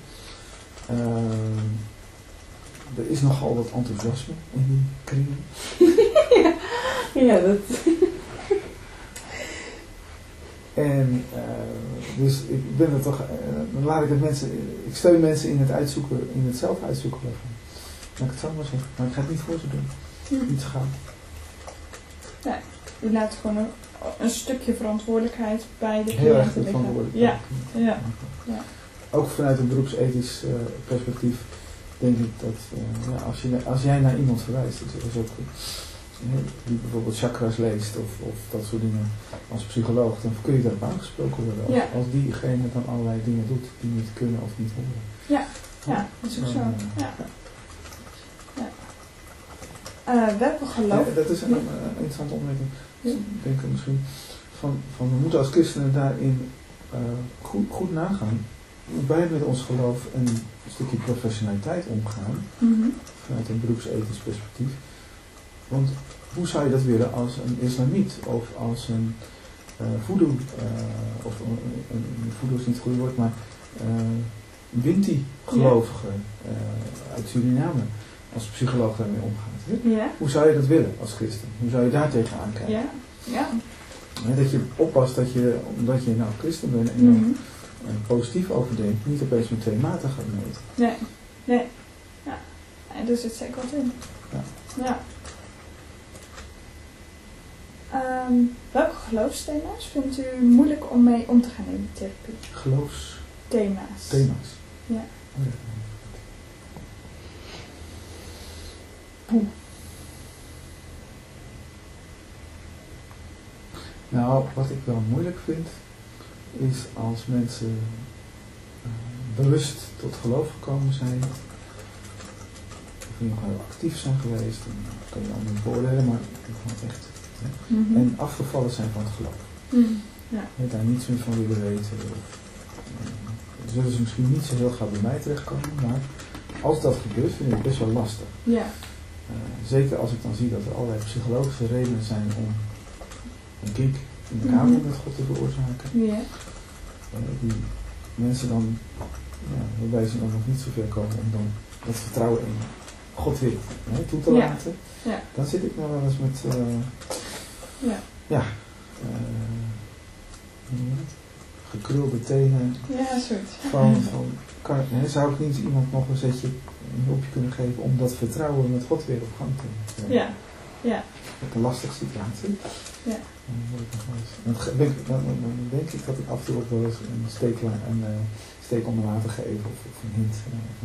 Er is nogal wat enthousiasme in die kringen. Ja, dat... En dus ik ben er toch, dan laat ik het mensen, ik steun mensen in het zelf uitzoeken daarvan. Laat ik het zo maar zeggen. Maar ik ga het niet voor ze doen. Niet te gaan. Nee, je laat gewoon een stukje verantwoordelijkheid bij de heel erg cliënten verantwoordelijkheid. Ja. Ook vanuit een beroepsethisch perspectief denk ik dat als jij naar iemand verwijst, is ook die bijvoorbeeld chakras leest of dat soort dingen als psycholoog, dan kun je daarop aangesproken worden. Als diegene dan allerlei dingen doet die niet kunnen of niet horen. Ja, dat is ook zo. Welke geloof? Dat is een interessante opmerking. Ik denk misschien van we moeten als christenen daarin goed nagaan hoe wij met ons geloof een stukje professionaliteit omgaan, vanuit een beroepsethisch perspectief. Want hoe zou je dat willen als een islamiet of als een voodoo, of een voodoo is niet het goede woord, maar Winti-gelovige uit Suriname als psycholoog daarmee omgaat. Hoe zou je dat willen als christen? Hoe zou je daar tegenaan kijken? Dat je oppast dat je, omdat je nou christen bent en positief overdenkt, niet opeens met twee maten gaat meten. Nee. Ja. En daar zit zeker wat in. Ja. Welke geloofsthema's vindt u moeilijk om mee om te gaan in de therapie? Geloofsthema's. Ja. Nou, wat ik wel moeilijk vind, is als mensen bewust tot geloof gekomen zijn, of in ieder geval actief zijn geweest, dan kan je dan niet beoordelen, maar gewoon echt Hè? Mhm. En afgevallen zijn van het geloof. Ja. Hè, daar niets meer van willen weten. Zullen ze misschien niet zo heel gauw bij mij terechtkomen, maar als dat gebeurt vind ik het best wel lastig. Ja. Zeker als ik dan zie dat er allerlei psychologische redenen zijn om een kiek in de kamer met God te veroorzaken. Ja. Die mensen dan, waarbij ze dan nog niet zo ver komen om dan dat vertrouwen in God weer toe te laten. Ja. Dan zit ik nou wel eens met gekrulde tenen. Ja, soort. Zou ik niet iemand nog een zetje, een hulpje kunnen geven om dat vertrouwen met God weer op gang te brengen? Ja. Ja. Dat is een lastige situatie. Ja. Dan denk ik dat ik af en toe ook wel eens een steek onder water geef of een hint.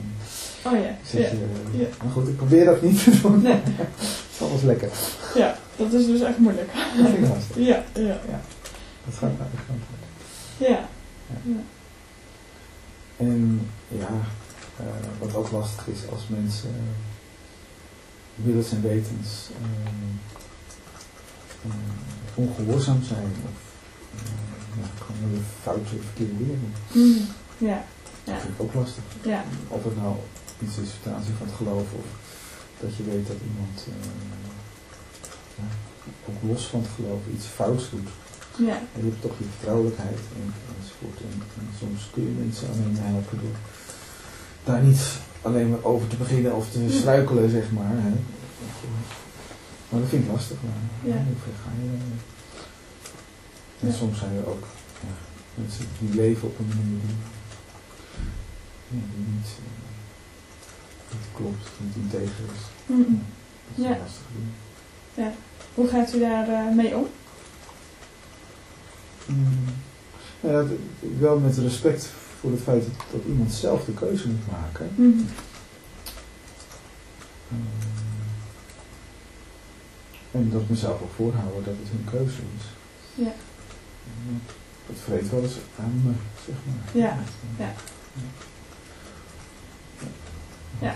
Maar goed, ik probeer dat niet te doen. Nee. Het is alles lekker. Ja, dat is dus echt moeilijk. Dat vind ik lastig. Ja. Dat gaat naar de kant. Ja. En wat ook lastig is als mensen willens en wetens ongehoorzaam zijn of gewoon een foutje verkeerde dingen doen. Ja. Dat vind ik ook lastig. Ja. Of het nou iets is ten aanzien van het geloof of dat je weet dat iemand ook los van het geloof iets fouts doet. Ja. En je hebt toch die vertrouwelijkheid enzovoort. En soms kun je mensen alleen helpen door daar niet alleen maar over te beginnen of te struikelen, zeg maar. Hè. Maar dat vind ik lastig. Maar hoe ver ga je dan? En soms zijn er ook mensen die leven op een manier die niet klopt, niet integer is. Dat is lastig doen. Ja. Hoe gaat u daar mee om? Wel met respect voor het feit dat iemand zelf de keuze moet maken. En dat ik mezelf ook voorhouden dat het hun keuze is. Ja. Dat vreet wel eens aan me, zeg maar. Ja. Ja. Ja.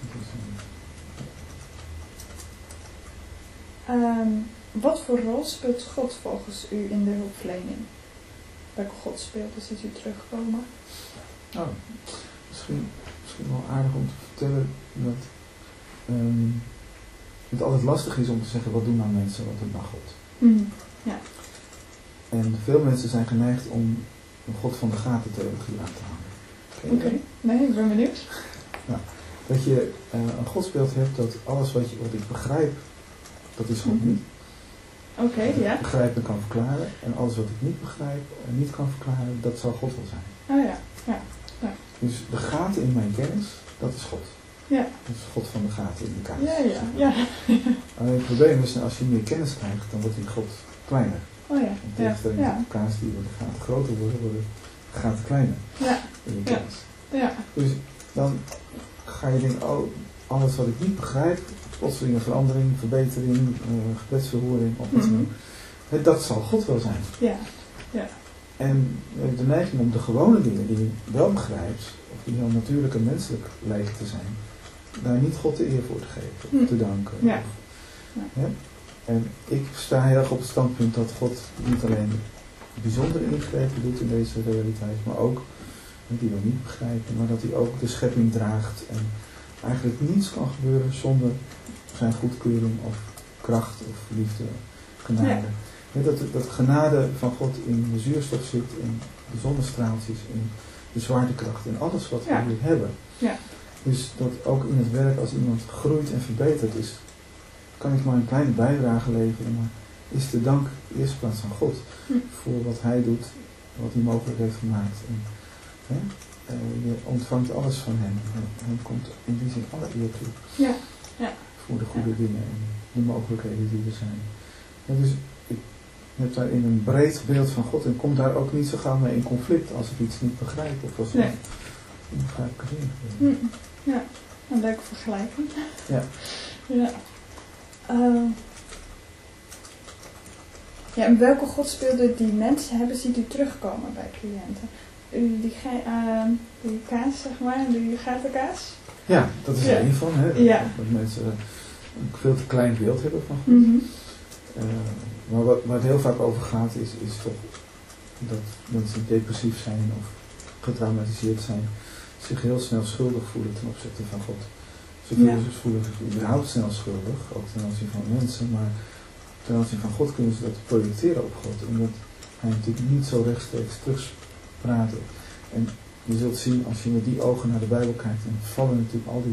Wat voor rol speelt God volgens u in de hulpverlening? Welke God speelt, ziet u terugkomen? Misschien wel aardig om te vertellen dat het altijd lastig is om te zeggen wat doen nou mensen, wat doet nou God. Ja. En veel mensen zijn geneigd om een God van de gaten-theologie aan te hangen. Oké. Nee, ik ben benieuwd. Dat je een godsbeeld hebt dat alles wat ik begrijp, dat is God niet. Oké, ja. Begrijpen kan verklaren en alles wat ik niet begrijp en niet kan verklaren, dat zal God wel zijn. Oh ja. Dus de gaten in mijn kennis, dat is God. Ja. Dat is God van de gaten in de kaas. Ja. Alleen het probleem is, als je meer kennis krijgt, dan wordt die God kleiner. Oh ja. In tegenstelling tot de kaas die de gaten groter worden, worden de gaten kleiner. Ja. In je kennis. Ja. Dus dan ga je denken, alles wat ik niet begrijp, plotselinge verandering, verbetering, gebedsverhoring, dat zal God wel zijn. Ja. En de neiging om de gewone dingen die je wel begrijpt, of die heel natuurlijk en menselijk lijken te zijn, daar niet God de eer voor te geven, te danken. Ja. En ik sta heel erg op het standpunt dat God niet alleen bijzondere ingrepen doet in deze realiteit, maar ook, die we niet begrijpen, maar dat hij ook de schepping draagt en eigenlijk niets kan gebeuren zonder zijn goedkeuring of kracht of liefde, genade. Dat genade van God in de zuurstof zit, in de zonnestraaltjes, in de zwaartekracht, in alles wat we hier hebben. Ja. Dus dat ook in het werk, als iemand groeit en verbeterd is, kan ik maar een kleine bijdrage leveren, maar is de dank in de eerste plaats aan God voor wat hij doet, wat hij mogelijk heeft gemaakt. En, je ontvangt alles van hem. Hem komt in die zin alle eer toe. Ja. Voor de goede dingen en de mogelijkheden die er zijn. Dus ik heb daarin een breed beeld van God en kom daar ook niet zo gauw mee in conflict als ik iets niet begrijp of als ik onbegrijpelijke dingen gebeurt. Ja, een leuke vergelijking. Ja. En welke godsbeelden die mensen hebben, ziet u terugkomen bij cliënten? Die kaas, zeg maar, die gatenkaas? Ja, dat is er één van. Hè? Ja. Dat mensen een veel te klein beeld hebben van God. Maar waar het heel vaak over gaat is toch dat mensen die depressief zijn of getraumatiseerd zijn zich heel snel schuldig voelen ten opzichte van God. Ze voelen zich überhaupt snel schuldig, ook ten aanzien van mensen, maar ten aanzien van God kunnen ze dat projecteren op God, omdat hij natuurlijk niet zo rechtstreeks terugspraat. En je zult zien, als je met die ogen naar de Bijbel kijkt, dan vallen natuurlijk al die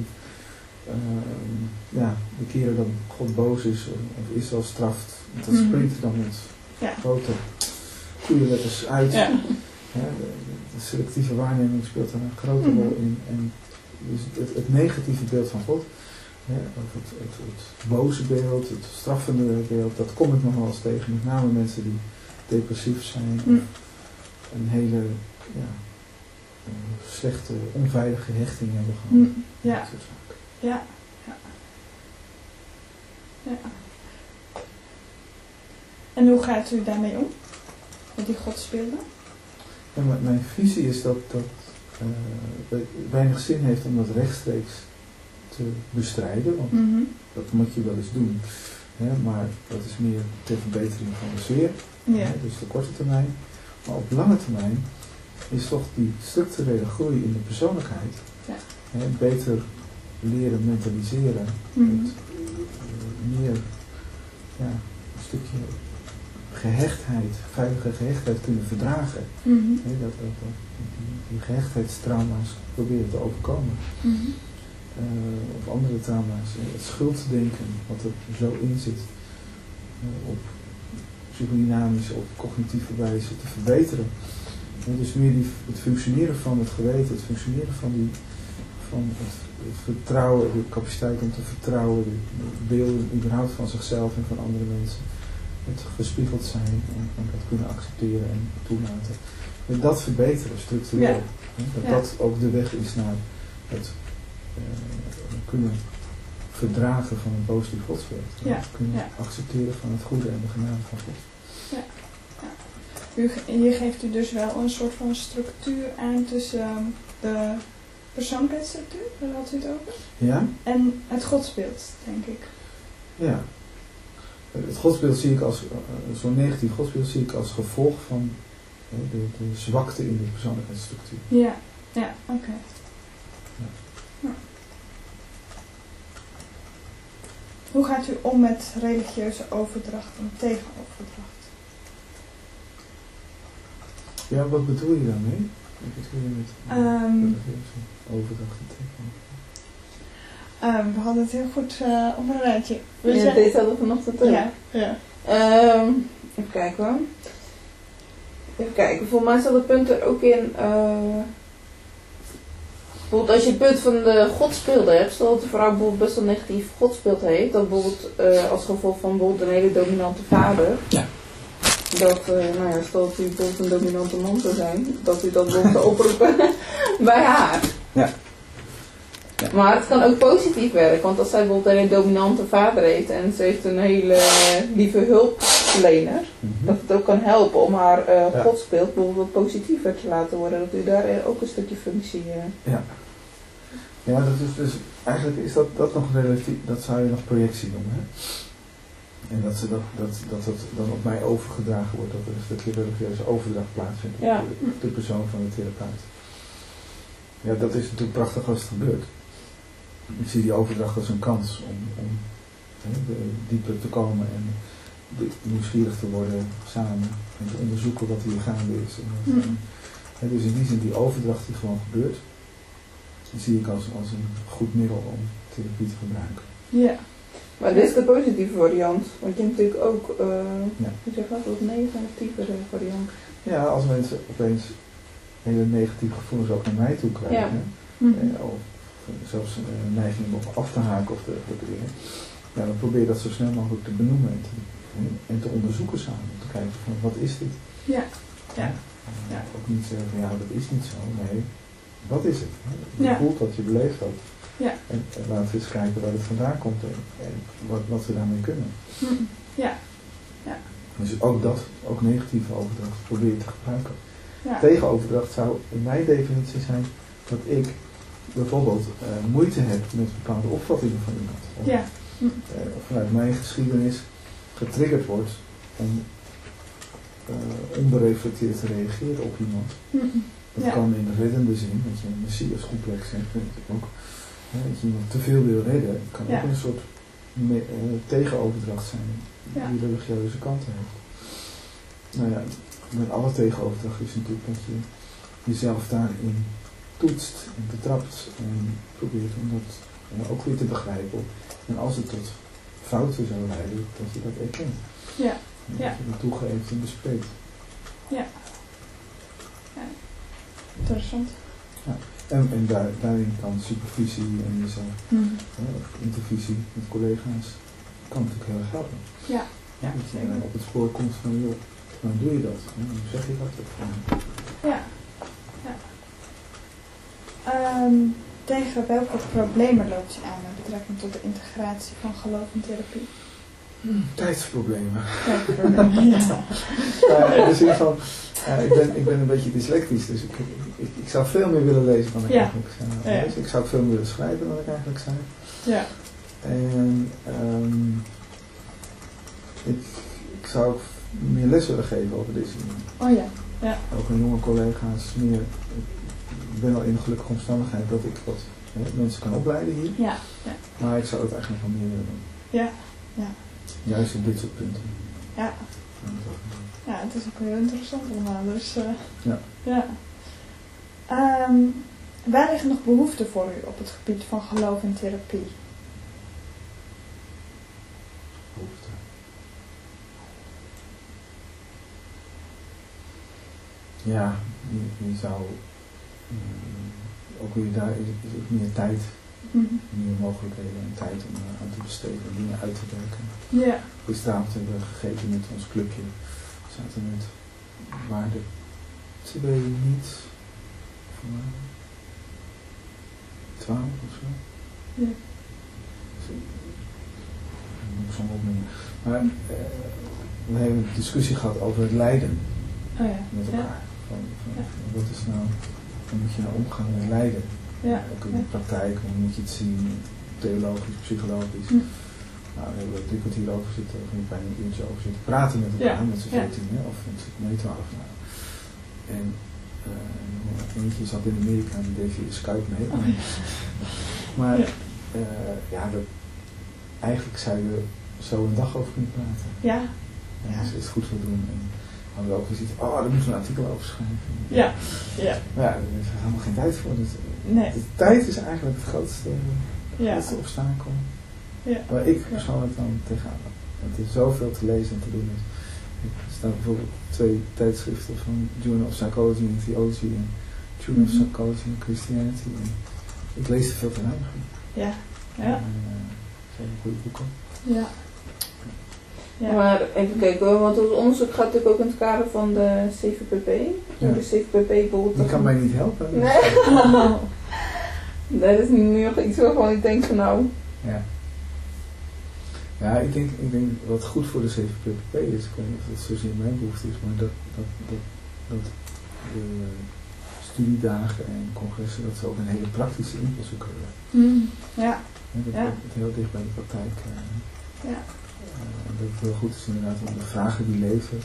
de keren dat God boos is of Israël straft, dat springt er dan met grote goede letters uit. Ja. De selectieve waarneming speelt daar een grote rol in. En dus het negatieve beeld van God, of het boze beeld, het straffende beeld, dat kom ik nog wel eens tegen. Met name mensen die depressief zijn, of een hele slechte, onveilige hechting hebben gehad. Ja. Ja. gaat u daarmee om? Met die godsbeelden? Ja, mijn visie is dat het weinig zin heeft om dat rechtstreeks te bestrijden, want dat moet je wel eens doen. Hè, maar dat is meer ter verbetering van de sfeer, dus de korte termijn. Maar op lange termijn is toch die structurele groei in de persoonlijkheid, beter leren mentaliseren, meer een stukje gehechtheid, veilige gehechtheid kunnen verdragen. Die gehechtheidstrauma's proberen te overkomen. Of andere trauma's, het schulddenken, wat er zo in zit, op psychodynamische of cognitieve wijze te verbeteren. Dus meer het functioneren van het geweten, het functioneren van het vertrouwen, de capaciteit om te vertrouwen, de beelden überhaupt van zichzelf en van andere mensen. Het gespiegeld zijn en dat kunnen accepteren en toelaten. En dat verbeteren structureel. Dat ook de weg is naar het kunnen verdragen van een positief godsbeeld. Kunnen accepteren van het goede en de genade van God. Hier geeft u dus wel een soort van structuur aan tussen de persoonlijkheidsstructuur, daar had u het over? Ja. En het godsbeeld, denk ik. Ja. Het godsbeeld zie ik als, zo'n negatief godsbeeld zie ik als gevolg van de zwakte in de persoonlijkheidsstructuur. Ja, oké. Ja. Hoe gaat u om met religieuze overdracht en tegenoverdracht? Ja, wat bedoel je daarmee? Wat bedoel je met religieuze overdracht en tegenoverdracht? We hadden het heel goed op een rijtje. Deze hadden we vanochtend ook. Ja. Even kijken. Voor mij staat het punt er ook in. Bijvoorbeeld als je het punt van de godsbeelden hebt, stel dat de vrouw bijvoorbeeld best wel een negatief godsbeeld heeft, dat bijvoorbeeld als gevolg van bijvoorbeeld een hele dominante vader. Ja. Dat, stel dat u bijvoorbeeld een dominante man zou zijn, dat u dat bijvoorbeeld zou oproepen bij haar. Ja. Ja. Maar het kan ook positief werken, want als zij bijvoorbeeld een hele dominante vader heeft en ze heeft een hele lieve hulpverlener, dat het ook kan helpen om haar godsbeeld bijvoorbeeld positiever te laten worden, dat u daar ook een stukje functie... Ja, dat is dus, eigenlijk is dat nog relatief, dat zou je nog projectie noemen, hè? En dat het dan op mij overgedragen wordt, dat er een stukje religieuze overdracht plaatsvindt op de persoon van de therapeut. Ja, dat is natuurlijk prachtig als het gebeurt. Ik zie die overdracht als een kans om dieper te komen en nieuwsgierig te worden samen en te onderzoeken wat hier gaande is. Dus in die zin, die overdracht die gewoon gebeurt, die zie ik als een goed middel om therapie te gebruiken. Ja, maar dit is de positieve variant, want je hebt natuurlijk ook, hoe zeg dat, wat negatieve variant. Ja, als mensen opeens hele negatieve gevoelens ook naar mij toe krijgen, of zelfs een neiging om op af te haken of dergelijke dingen, dan probeer je dat zo snel mogelijk te benoemen en te onderzoeken samen, om te kijken van wat is dit? Ook niet zeggen van dat is niet zo, nee, wat is het? Je voelt dat, je beleeft dat. En laten we eens kijken waar het vandaan komt en wat we daarmee kunnen. Dus ook negatieve overdracht probeer je te gebruiken. Tegenoverdracht zou in mijn definitie zijn dat ik bijvoorbeeld moeite heb met bepaalde opvattingen van iemand. Of vanuit mijn geschiedenis getriggerd wordt om onbereflecteerd te reageren op iemand. Dat kan in de reddende zin, dat je een messiascomplex hebt, ook, dat je iemand te veel wil redden, kan ook een soort tegenoverdracht zijn die religieuze kanten heeft. Nou ja, met alle tegenoverdracht is natuurlijk dat je jezelf daarin toetst en betrapt en probeert om dat ook weer te begrijpen. En als het tot fouten zou leiden, dat je dat erkent. Ja. Dat je dat toegeeft en bespreekt. Ja. Interessant. Ja. En daarin kan supervisie en jezelf, intervisie met collega's, kan natuurlijk heel erg helpen. Ja. Dat je op het spoor komt van, joh, hoe doe je dat? En hoe zeg je dat ook van? Ja. Tegen welke problemen loopt je aan met betrekking tot de integratie van geloof en therapie? Tijdsproblemen. Ja. Dus in ieder geval, ik ben een beetje dyslectisch, dus ik zou veel meer willen lezen dan ik eigenlijk lees. Ik zou ook veel meer willen schrijven dan ik eigenlijk schrijf. Ja. En ik zou ook meer les willen geven over deze dingen. Oh ja. Ja. Ook aan jonge collega's meer. Ik ben al in de gelukkige omstandigheid dat ik wat mensen kan opleiden hier. Ja. Maar ik zou het eigenlijk nog meer willen doen. Ja. Juist op dit soort punten. Ja. Ja, het is ook heel interessant allemaal. Dus, waar liggen nog behoeften voor u op het gebied van geloof en therapie? Behoeften. Ja, je zou ook weer daar is ook meer tijd, meer mogelijkheden en tijd om aan te besteden en dingen uit te werken. Ja. Gisteravond hebben we gegeten met ons clubje. We zaten met waarde 2 niet voor 12 of zo. Ja. Zo'n opmerking. Maar we hebben een discussie gehad over het lijden met elkaar. Wat is nou, hoe moet je nou omgaan met lijden? Ook in de praktijk, hoe moet je het zien, theologisch, psychologisch. Nou, we hebben 3 kwartier over zitten, of bijna een uurtje over zitten praten met elkaar, met z'n 14, of met 12. Nou. En eentje zat in Amerika en die deed via Skype mee. Maar eigenlijk zou je zo een dag over kunnen praten. Ja. En als je het goed wil doen. En hadden we ook gezien, daar moeten we een artikel over schrijven. Ja. Maar ja, daar is helemaal geen tijd voor. Dus de tijd is eigenlijk het grootste obstakel. Ja. Waar ik persoonlijk dan tegenaan heb. Het is zoveel te lezen en te doen. Er staan bijvoorbeeld 2 tijdschriften van Journal of Psychology and Theology en Journal of Psychology and Christianity. En ik lees er veel te weinig van. Ja. Zijn goede boeken. Ja. Maar even kijken hoor, want ons onderzoek gaat natuurlijk ook in het kader van de CVPP. De CVPP bijvoorbeeld. Die kan mij niet helpen. Dus. Nee. Dat is nu nog iets waarvan ik denk van nou. Ja, ik denk wat goed voor de CVPP is, ik weet niet of dat zozeer mijn behoefte is, maar dat de studiedagen en congressen, dat ze ook een hele praktische invalshoek hebben. Dat het heel dicht bij de praktijk. Dat het heel goed is inderdaad om de vragen die leven.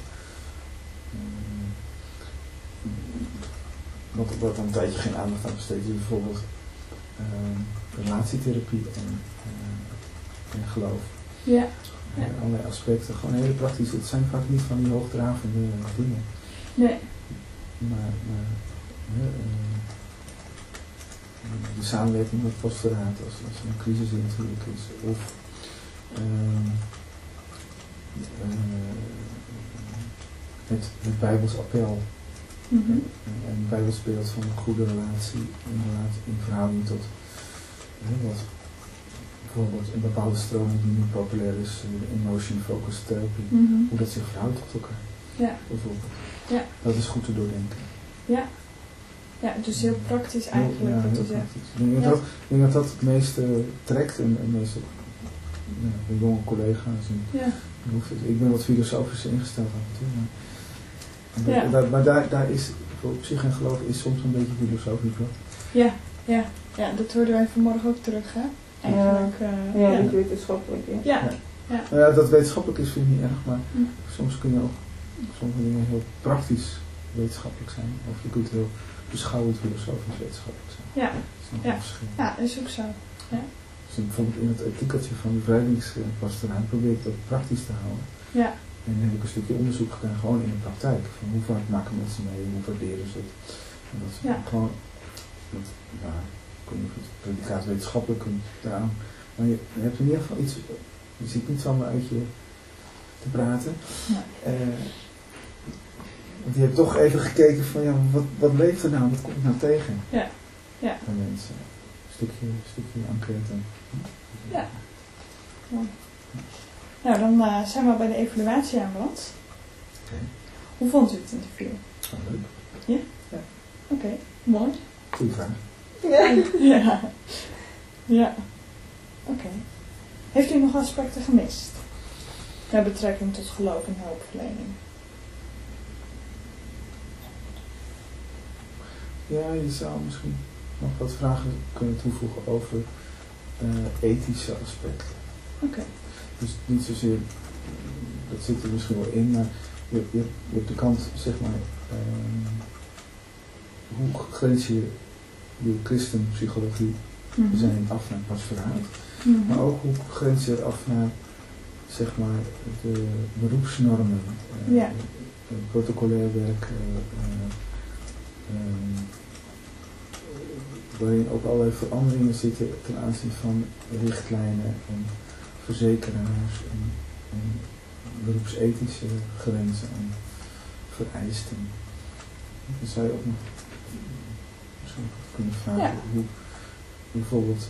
Wat een tijdje geen aandacht aan besteed is, bijvoorbeeld relatietherapie en geloof. Ja. Allerlei aspecten, gewoon hele praktische. Het zijn vaak niet van die hoogdravende dingen. Nee. Maar de samenwerking met pastoraat als er een crisis natuurlijk is. Of het Bijbels appel. En het Bijbels beeld van een goede relatie in verhouding tot wat bijvoorbeeld een bepaalde stroming die nu populair is, emotion-focused therapie, hoe dat zich verhoudt tot elkaar. Bijvoorbeeld. Dat is goed te doordenken. Ja, dus heel praktisch eigenlijk. Ja, heel praktisch. Ik denk dat dat het meeste trekt en meeste de jonge collega's. Ik ben wat filosofisch ingesteld af en toe. Maar daar is, voor psych en geloof is soms een beetje filosofisch. Ja, dat hoorden wij vanmorgen ook terug, hè? Eigenlijk, dat wetenschappelijk. Ja. Nou ja, dat wetenschappelijk is vind ik niet erg, maar soms kunnen ook sommige dingen heel praktisch wetenschappelijk zijn. Of je kunt heel beschouwend filosofisch wetenschappelijk zijn. Ja. Dat is nog Ja. een verschil. Ja, dat is ook zo. Ja. Dus bijvoorbeeld in het artikeltje van de bevrijdingspastoraat probeer ik dat praktisch te houden. Ja. En dan heb ik een stukje onderzoek gedaan, gewoon in de praktijk. Van hoe vaak maken mensen mee, hoe waarderen ze het. En dat is gewoon, ja, ik weet niet of het predicaat wetenschappelijk kunt daaraan. Maar je hebt in ieder geval iets, je zit niet zomaar uit je te praten. Nee. Want je hebt toch even gekeken van, ja, wat leeft er nou, wat komt er nou tegen? Ja. Ja. Bij mensen. Een stukje enquête. Ja. Nou, dan zijn we bij de evaluatie aanbeland. Oké. Hoe vond u het interview? Oh, leuk. Ja? Ja. Oké, mooi. Goeie vraag. Ja. Ja. Oké. Heeft u nog aspecten gemist? Met betrekking tot geloof en hulpverlening. Ja, je zou misschien nog wat vragen kunnen toevoegen over ethische aspecten. Oké. Dus niet zozeer, dat zit er misschien wel in, maar je hebt de kant, zeg maar, hoe grens je christenpsychologie zijn af naar pastoraat, maar ook hoe grens je het af naar, zeg maar, de beroepsnormen, protocolair werk, waarin ook allerlei veranderingen zitten ten aanzien van richtlijnen en verzekeraars en beroepsethische grenzen en vereisten. Dan zou je ook nog misschien kunnen vragen hoe bijvoorbeeld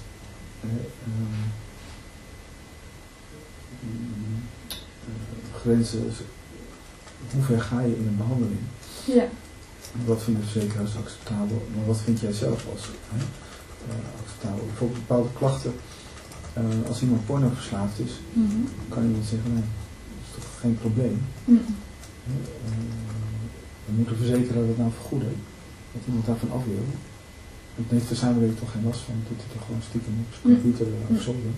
grenzen, hoe ver ga je in een behandeling? Ja. Wat vinden verzekeraars acceptabel, maar wat vind jij zelf als acceptabel? Bijvoorbeeld bepaalde klachten, als iemand porno verslaafd is, kan iemand zeggen, nee, dat is toch geen probleem. Dan moet de verzekeraar dat nou vergoeden, dat iemand daarvan af wil. Dan heeft de samenleving toch geen last van, doet hij toch gewoon stiekem op zijn computer of zolder.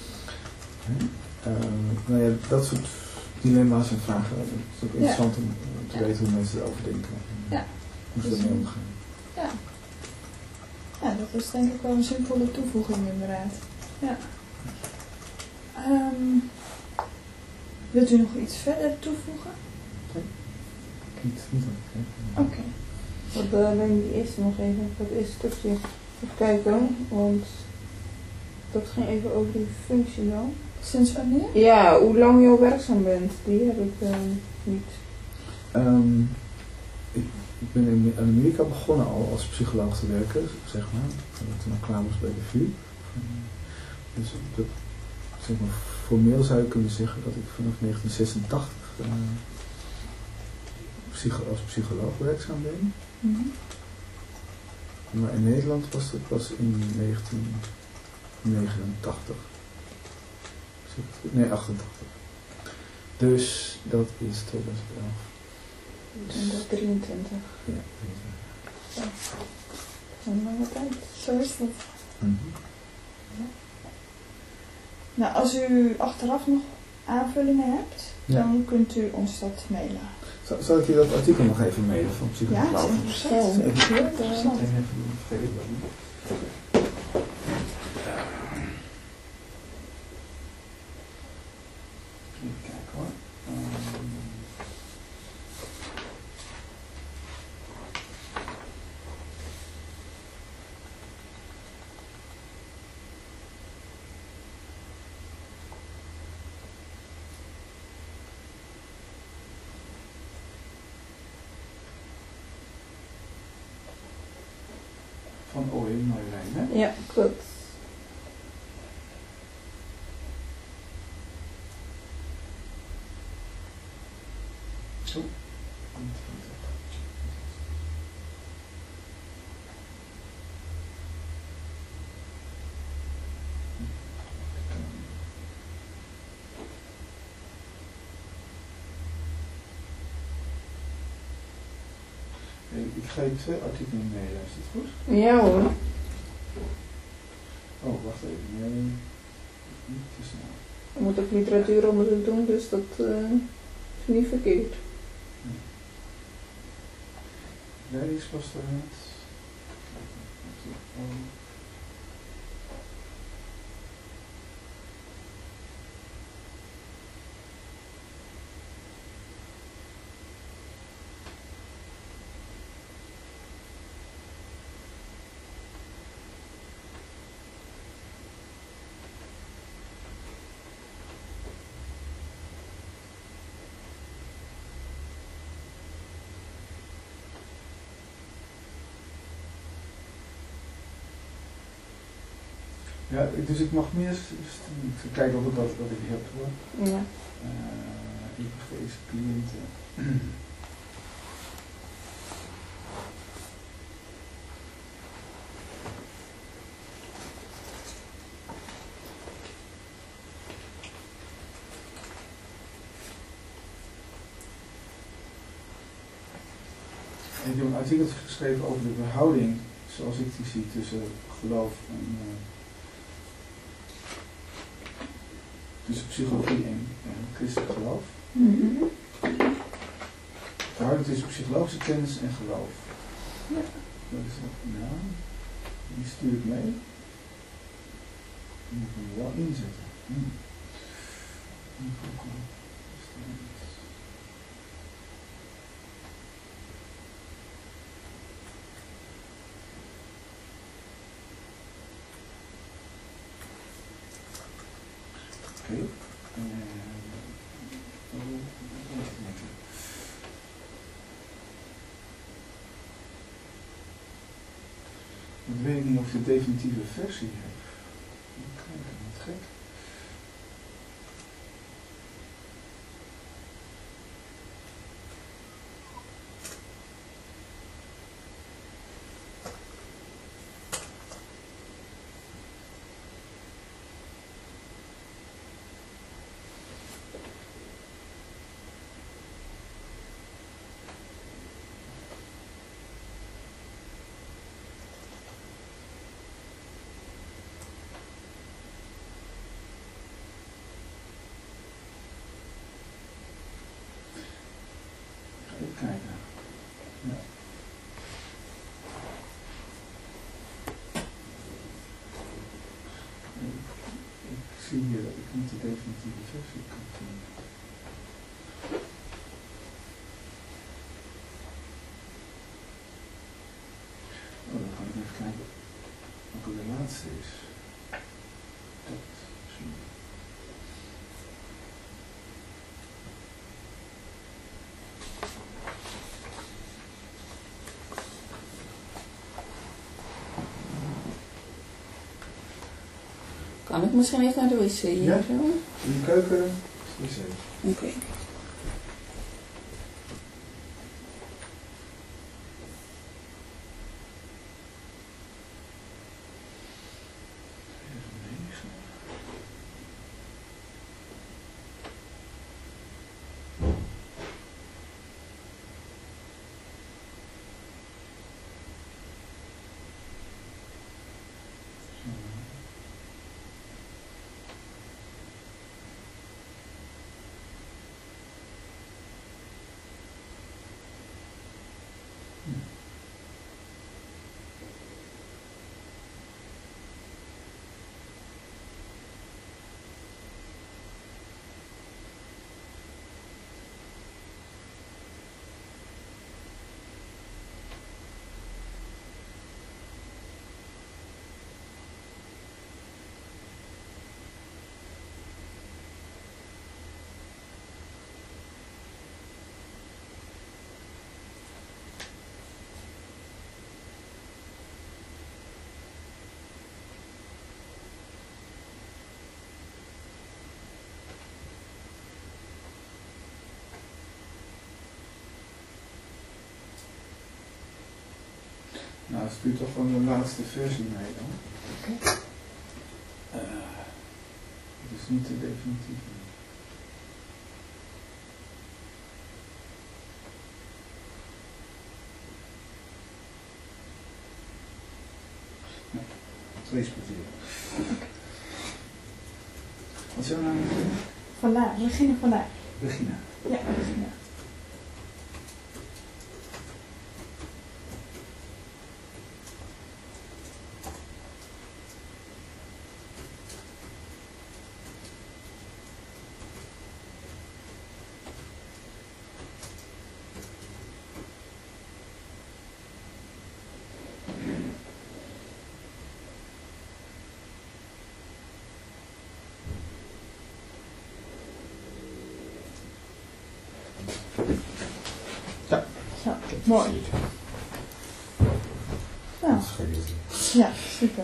Nou ja, dat soort dilemma's en vragen, het is ook interessant om te weten hoe mensen erover denken. Hoe ze ermee omgaan. Ja. Ja, dat is denk ik wel een zinvolle toevoeging inderdaad. Ja. Wilt u nog iets verder toevoegen? Niet Oké. Alleen die eerste nog even, dat eerste stukje even kijken, want dat ging even over die functie dan. Sinds wanneer? Ja, hoe lang je al werkzaam bent, die heb ik niet. Ik ben in Amerika begonnen al als psycholoog te werken, zeg maar, toen ik klaar was bij de VU. Dus zeg maar, formeel zou je kunnen zeggen dat ik vanaf 1986 als psycholoog werkzaam ben. Maar in Nederland was het pas in 1989. Nee, 88. Dus dat is 2011. 2023. Ja, Een lange tijd. Zo is dat. Nou, als u achteraf nog aanvullingen hebt, dan kunt u ons dat mailen. Zal ik je dat artikel nog even mailen van psycholoog? Ja, Even interessant. Even kijken hoor. Van Ooyen Marjolein, hè? Ja, klopt. Zo. Ik ga je 2 artikelen mailen, is dat goed? Ja hoor. Oh, wacht even. Nee, niet te snel. Je moet ook literatuuronderzoek doen, dus dat is niet verkeerd. Leidingspastoraat. Ja, dus ik mag meer kijken of ik dat ik heb hoor. Ja. Deze cliënten. Ik heb een artikel geschreven over de verhouding zoals ik die zie tussen geloof en tussen psychologie en christelijk geloof. Verhouding tussen psychologische kennis en geloof. Ja. Dat is ook, ja, die stuur ik mee. Die moet ik er wel inzetten. Oké. Ik weet niet of je de definitieve versie hebt. Kijk, wat gek. Even kijken. Ja. Ik zie hier dat ik niet de definitieve versie kan vinden. Oh, dan kan ik even kijken welke de laatste is. Dat misschien. Kan ik misschien even naar de wc hier? Ja. Zo? In de keuken is het. Oké. Nou, stuur toch gewoon de laatste versie mee dan. Oké. Het is niet de definitieve. Nee, lees plezier. Wat is jouw naam? Vandaar, we beginnen vandaar. Regina. Ja, Regina. Ja. Zo, mooi. Nou, ja, super.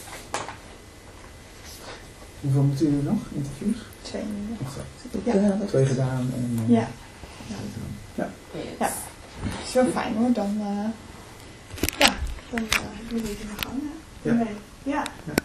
Hoeveel moeten jullie nog? Interviews? 2 minuten. Nog Ja. 2 gedaan en... Ja. Ja. Ja, dat is wel fijn hoor. Dan, ja, dan doen we het in de gang. Ja. Ja.